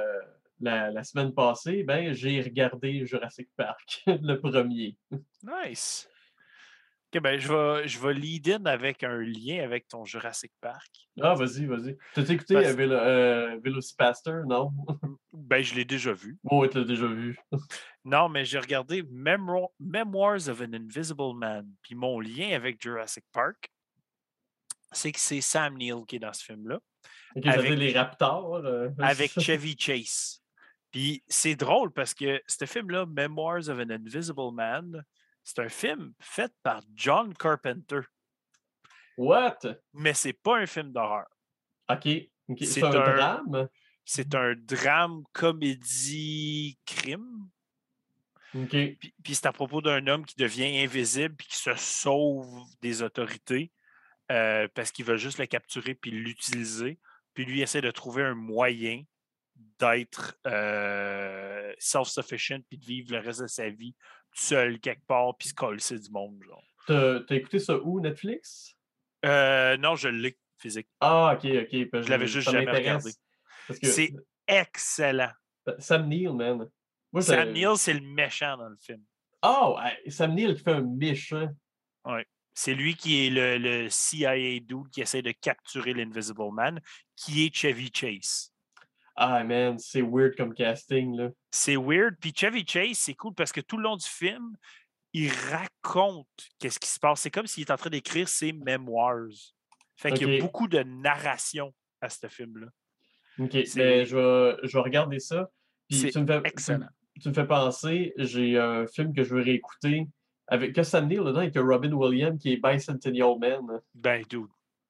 la semaine passée, ben j'ai regardé Jurassic Park, le premier.
Nice. OK, ben je vais lead in avec un lien avec ton Jurassic Park.
Ah, vas-y. T'as écouté
Parce-
Velocipaster, non?
Ben, je l'ai déjà vu.
Oui, tu l'as déjà vu.
Non, mais j'ai regardé Memoirs of an Invisible Man. Puis mon lien avec Jurassic Park, c'est que c'est Sam Neill qui est dans ce film-là,
Ok, j'allais dire les Raptors.
avec Chevy Chase. Puis c'est drôle parce que ce film-là, Memoirs of an Invisible Man, c'est un film fait par John Carpenter.
What?
Mais c'est pas un film d'horreur.
Ok. C'est
C'est
un drame?
C'est un drame, comédie, crime.
Ok.
Puis c'est à propos d'un homme qui devient invisible puis qui se sauve des autorités parce qu'il veut juste le capturer puis l'utiliser. Puis lui essaie de trouver un moyen d'être self-sufficient puis de vivre le reste de sa vie seul quelque part puis se coller du monde. Genre.
T'as écouté ça où, Netflix?
Non, je l'ai physique.
Ah, ok.
Je l'avais juste
Ça
jamais regardé.
m'intéresse. Parce que
C'est excellent.
Sam Neill, man. Moi,
Sam Neill, c'est le méchant dans le film.
Oh, Sam Neill qui fait un méchant.
Ouais. C'est lui qui est le CIA dude qui essaie de capturer l'Invisible Man, qui est Chevy Chase.
Ah, man, c'est weird comme casting, là.
C'est weird. Puis Chevy Chase, c'est cool parce que tout le long du film, il raconte qu'est-ce qui se passe. C'est comme s'il est en train d'écrire ses mémoires. Fait qu'il y a beaucoup de narration à ce film-là.
OK, mais je vais regarder ça. Puis
C'est excellent.
Tu me fais penser, j'ai un film que je veux réécouter avec que Sam Neill dedans et que Robin Williams qui est Bicentennial Man.
Ben, dude.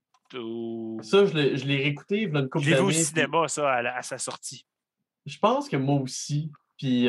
Ça, je l'ai réécouté il y a une couple
Je l'ai vu au
d'années.
cinéma, ça, à sa sortie.
Je pense que moi aussi. Puis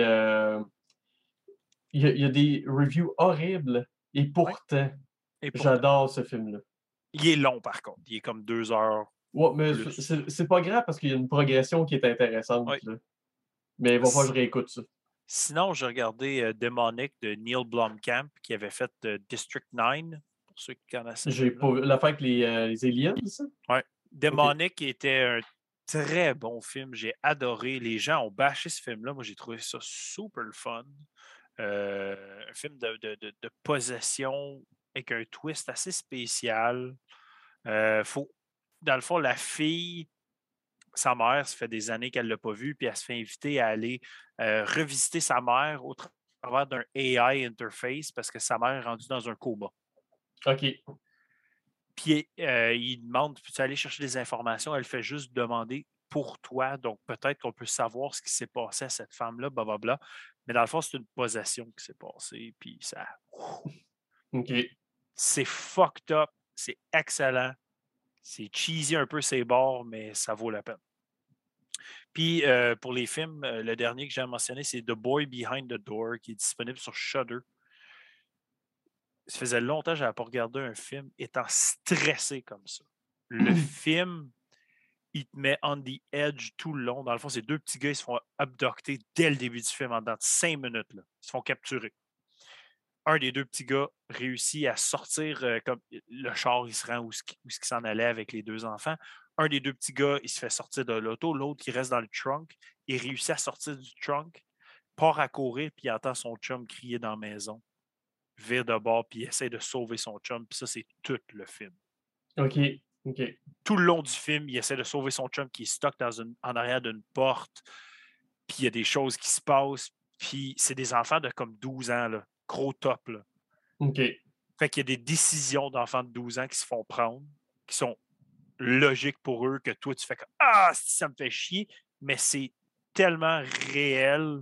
il y a des reviews horribles et pourtant, j'adore ce film-là.
Il est long, par contre. Il est comme 2 heures.
Ouais, mais c'est pas grave parce qu'il y a une progression qui est intéressante.
Ouais.
Là. Mais il va falloir que je réécoute ça.
Sinon, j'ai regardé Demonic de Neil Blomkamp qui avait fait District 9, pour ceux qui connaissent.
J'ai pas vu l'affaire avec les aliens, ça?
Oui. Demonic était un très bon film. J'ai adoré. Les gens ont bâché ce film-là. Moi, j'ai trouvé ça super fun. Un film de possession avec un twist assez spécial. Dans le fond, la fille, sa mère, ça fait des années qu'elle ne l'a pas vue, puis elle se fait inviter à aller revisiter sa mère au travers d'un AI interface parce que sa mère est rendue dans un coma.
OK.
Puis il demande, peux-tu aller chercher des informations? Elle fait juste demander pour toi. Donc peut-être qu'on peut savoir ce qui s'est passé à cette femme-là, blablabla. Mais dans le fond, c'est une possession qui s'est passée. Puis ça.
OK.
C'est fucked up. C'est excellent. C'est cheesy un peu ses bords, mais ça vaut la peine. Puis pour les films, le dernier que j'ai mentionné, c'est The Boy Behind the Door, qui est disponible sur Shudder. Ça faisait longtemps que je n'avais pas regardé un film étant stressé comme ça. Le film, il te met on the edge tout le long. Dans le fond, ces deux petits gars, ils se font abducter dès le début du film, en dans 5 minutes. Là. Ils se font capturer. un des deux petits gars réussit à sortir comme le char, il se rend où il s'en allait avec les deux enfants. Un des deux petits gars, il se fait sortir de l'auto. L'autre qui reste dans le trunk, il réussit à sortir du trunk, part à courir, puis il entend son chum crier dans la maison. Vire de bord, puis il essaie de sauver son chum. Puis ça, c'est tout le film.
OK.
Tout le long du film, il essaie de sauver son chum qui est stock en arrière d'une porte. Puis il y a des choses qui se passent. Puis c'est des enfants de comme 12 ans, là, gros top. Là.
OK.
Fait qu'il y a des décisions d'enfants de 12 ans qui se font prendre, qui sont logiques pour eux, que toi, tu fais comme ah, ça me fait chier, mais c'est tellement réel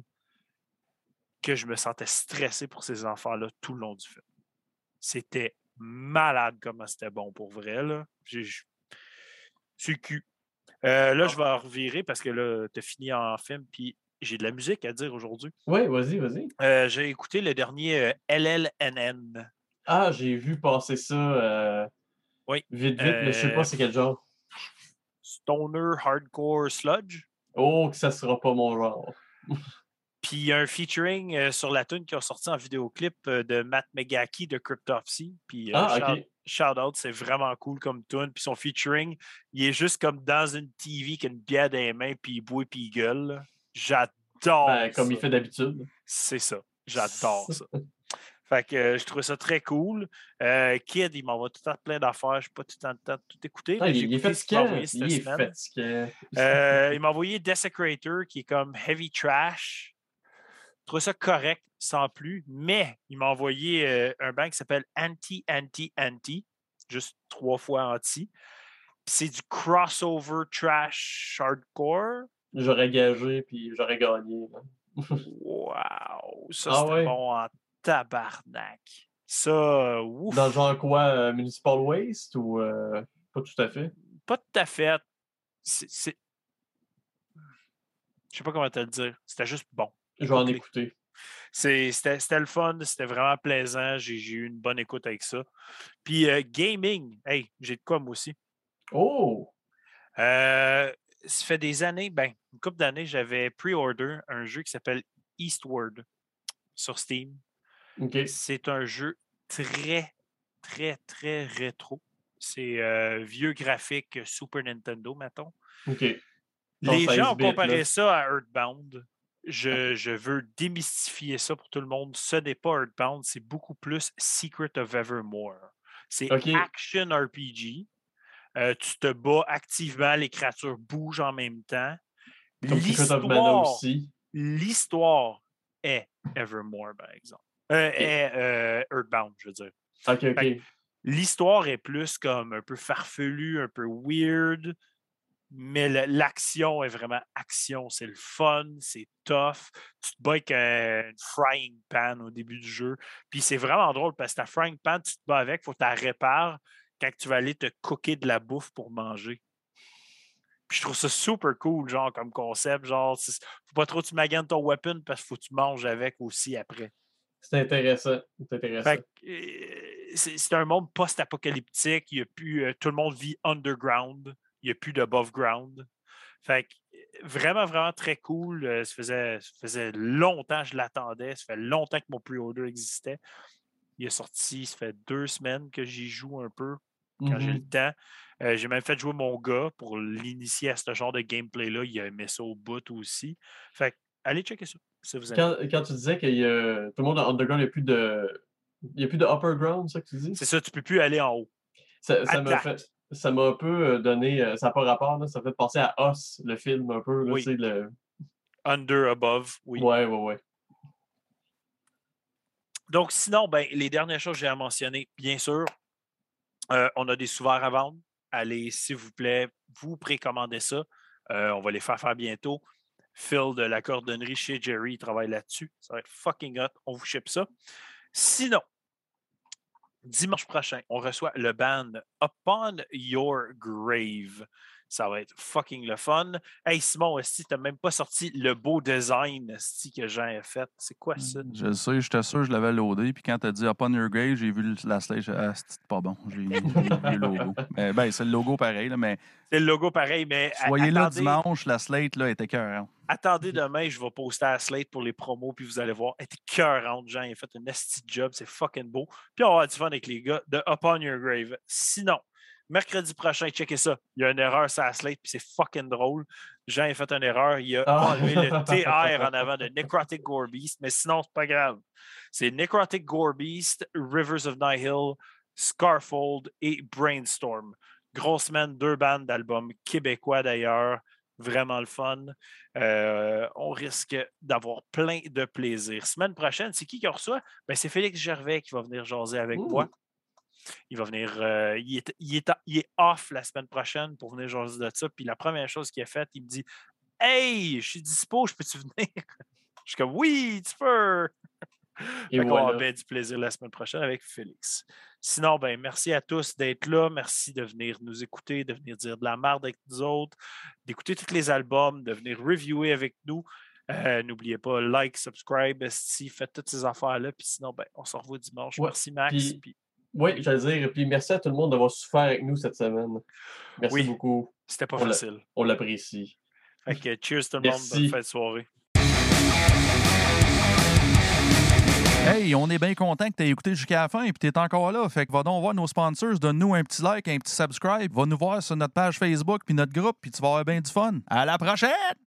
que je me sentais stressé pour ces enfants-là tout le long du film. C'était malade comment c'était bon pour vrai. Là. C'est le cul. Là, je vais revirer parce que là, tu as fini en film, puis j'ai de la musique à dire aujourd'hui.
Oui, vas-y.
J'ai écouté le dernier LLNN.
Ah, j'ai vu passer ça
Oui.
vite, mais je sais pas c'est quel genre.
Stoner Hardcore Sludge.
Oh, que ça sera pas mon genre.
Puis il y a un featuring sur la tune qui a sorti en vidéoclip de Matt Megaki de Cryptopsy. Puis
OK.
shout out, c'est vraiment cool comme tune. Puis son featuring, il est juste comme dans une TV qui a une bière dans les mains, puis il boit, puis il gueule. Là. J'adore
Comme
ça.
il fait d'habitude.
C'est ça. J'adore ça. Fait que je trouve ça très cool. Kid, il m'envoie tout le temps plein d'affaires. Je n'ai pas tout le temps de tout écouter.
Ah,
Mais
il est fatigant.
Il m'a envoyé Desecrator, qui est comme heavy trash. Je trouve ça correct, sans plus. Mais il m'a envoyé un band qui s'appelle Anti, juste 3 fois anti. Puis c'est du crossover trash hardcore.
J'aurais gagé, puis j'aurais gagné.
Wow! Ça,
Ah
c'était
ouais?
bon en tabarnak. Ça, ouf!
Dans le genre quoi? Municipal Waste ou pas tout à fait?
Pas tout à fait. Je sais pas comment te le dire. C'était juste bon.
Je vais en écouter.
C'était le fun. C'était vraiment plaisant. J'ai eu une bonne écoute avec ça. Puis gaming, hey, j'ai de quoi moi aussi.
Oh!
Ça fait des années, une couple d'années, j'avais pre-order un jeu qui s'appelle Eastward sur Steam.
OK.
C'est un jeu très, très, très rétro. C'est vieux graphique Super Nintendo, mettons.
OK.
Les gens ont comparé ça à Earthbound. Je veux démystifier ça pour tout le monde. Ce n'est pas Earthbound, c'est beaucoup plus Secret of Evermore. C'est Action RPG. Tu te bats activement, les créatures bougent en même temps.
Comme Secret of Mana aussi.
L'histoire est Evermore, par exemple. Est Earthbound, je veux dire.
OK.
L'histoire est plus comme un peu farfelue, un peu weird, mais l'action est vraiment action. C'est le fun, c'est tough. Tu te bats avec une frying pan au début du jeu. Puis c'est vraiment drôle parce que ta frying pan, tu te bats avec, il faut que tu la répares quand tu vas aller te cooker de la bouffe pour manger. Puis je trouve ça super cool, genre, comme concept. Genre, faut pas trop que tu maganes ton weapon parce qu'il faut que tu manges avec aussi après.
C'est intéressant.
C'est un monde post-apocalyptique. Il y a plus, tout le monde vit underground. Il n'y a plus d'above ground. Fait que, vraiment, vraiment très cool. Ça faisait longtemps que je l'attendais. Ça fait longtemps que mon pre-order existait. Il est sorti, ça fait 2 semaines que j'y joue un peu quand j'ai le temps. J'ai même fait jouer mon gars pour l'initier à ce genre de gameplay-là. Il a aimé ça au bout aussi. Fait que, allez checker ça. Si vous aimez.
Quand tu disais que tout le monde en underground, il n'y a plus de upper ground, c'est ça que tu dis?
C'est ça, tu ne peux plus aller en haut.
Ça m'a un peu donné, ça n'a pas rapport, là, ça fait penser à Us, le film un peu. Là,
oui.
Le...
Under, above, oui.
Ouais.
Donc, sinon, les dernières choses que j'ai à mentionner, bien sûr, on a des sous-verts à vendre. Allez, s'il vous plaît, vous précommandez ça. On va les faire bientôt. Phil de la cordonnerie chez Jerry, il travaille là-dessus. Ça va être fucking hot. On vous ship ça. Sinon, dimanche prochain, on reçoit le band Upon Your Grave. Ça va être fucking le fun. Hey Simon, si tu n'as même pas sorti le beau design que Jean a fait, c'est quoi ça?
Je le sais, j'étais sûr que je l'avais loadé. Puis quand tu as dit Upon Your Grave, j'ai vu la slide. C'est pas bon. J'ai vu le logo. Mais, c'est le logo pareil. Là, mais
c'est le logo pareil, mais.
Soyez là dimanche, la slate là, était écœurante.
Attendez demain, je vais poster à Slate pour les promos, puis vous allez voir. Elle était cœurante, Jean. Il a fait un nasty job, c'est fucking beau. Puis on va avoir du fun avec les gars de Upon Your Grave. Sinon, mercredi prochain, checkez ça. Il y a une erreur sur la Slate, puis c'est fucking drôle. Jean a fait une erreur. Il a enlevé le TR en avant de Necrotic Gore Beast, mais sinon, c'est pas grave. C'est Necrotic Gore Beast, Rivers of Nihil, Scarfold et Brainstorm. Grosse semaine, 2 bandes d'albums québécois d'ailleurs. Vraiment le fun. On risque d'avoir plein de plaisir. Semaine prochaine, c'est qui reçoit? Ben, c'est Félix Gervais qui va venir jaser avec moi. Il va venir. Il est off la semaine prochaine pour venir jaser de ça. Puis la première chose qu'il a faite, il me dit Hey, je suis dispo, je peux-tu venir? Je suis comme Oui, tu peux!
Et
on va
voilà.
avoir bien du plaisir la semaine prochaine avec Félix. Sinon, ben, merci à tous d'être là. Merci de venir nous écouter, de venir dire de la merde avec nous autres, d'écouter tous les albums, de venir reviewer avec nous. N'oubliez pas, like, subscribe, faites toutes ces affaires-là. Puis sinon, ben, on se revoit dimanche.
Ouais,
merci, Max. Puis...
Oui, j'allais dire. Puis merci à tout le monde d'avoir souffert avec nous cette semaine. Merci beaucoup.
C'était pas facile.
On l'apprécie.
Fait que cheers tout le monde. Bonne fin de soirée.
Hey, on est bien content que tu aies écouté jusqu'à la fin et que tu es encore là. Fait que va donc voir nos sponsors, donne-nous un petit like, un petit subscribe. Va nous voir sur notre page Facebook puis notre groupe, puis tu vas avoir bien du fun. À la prochaine!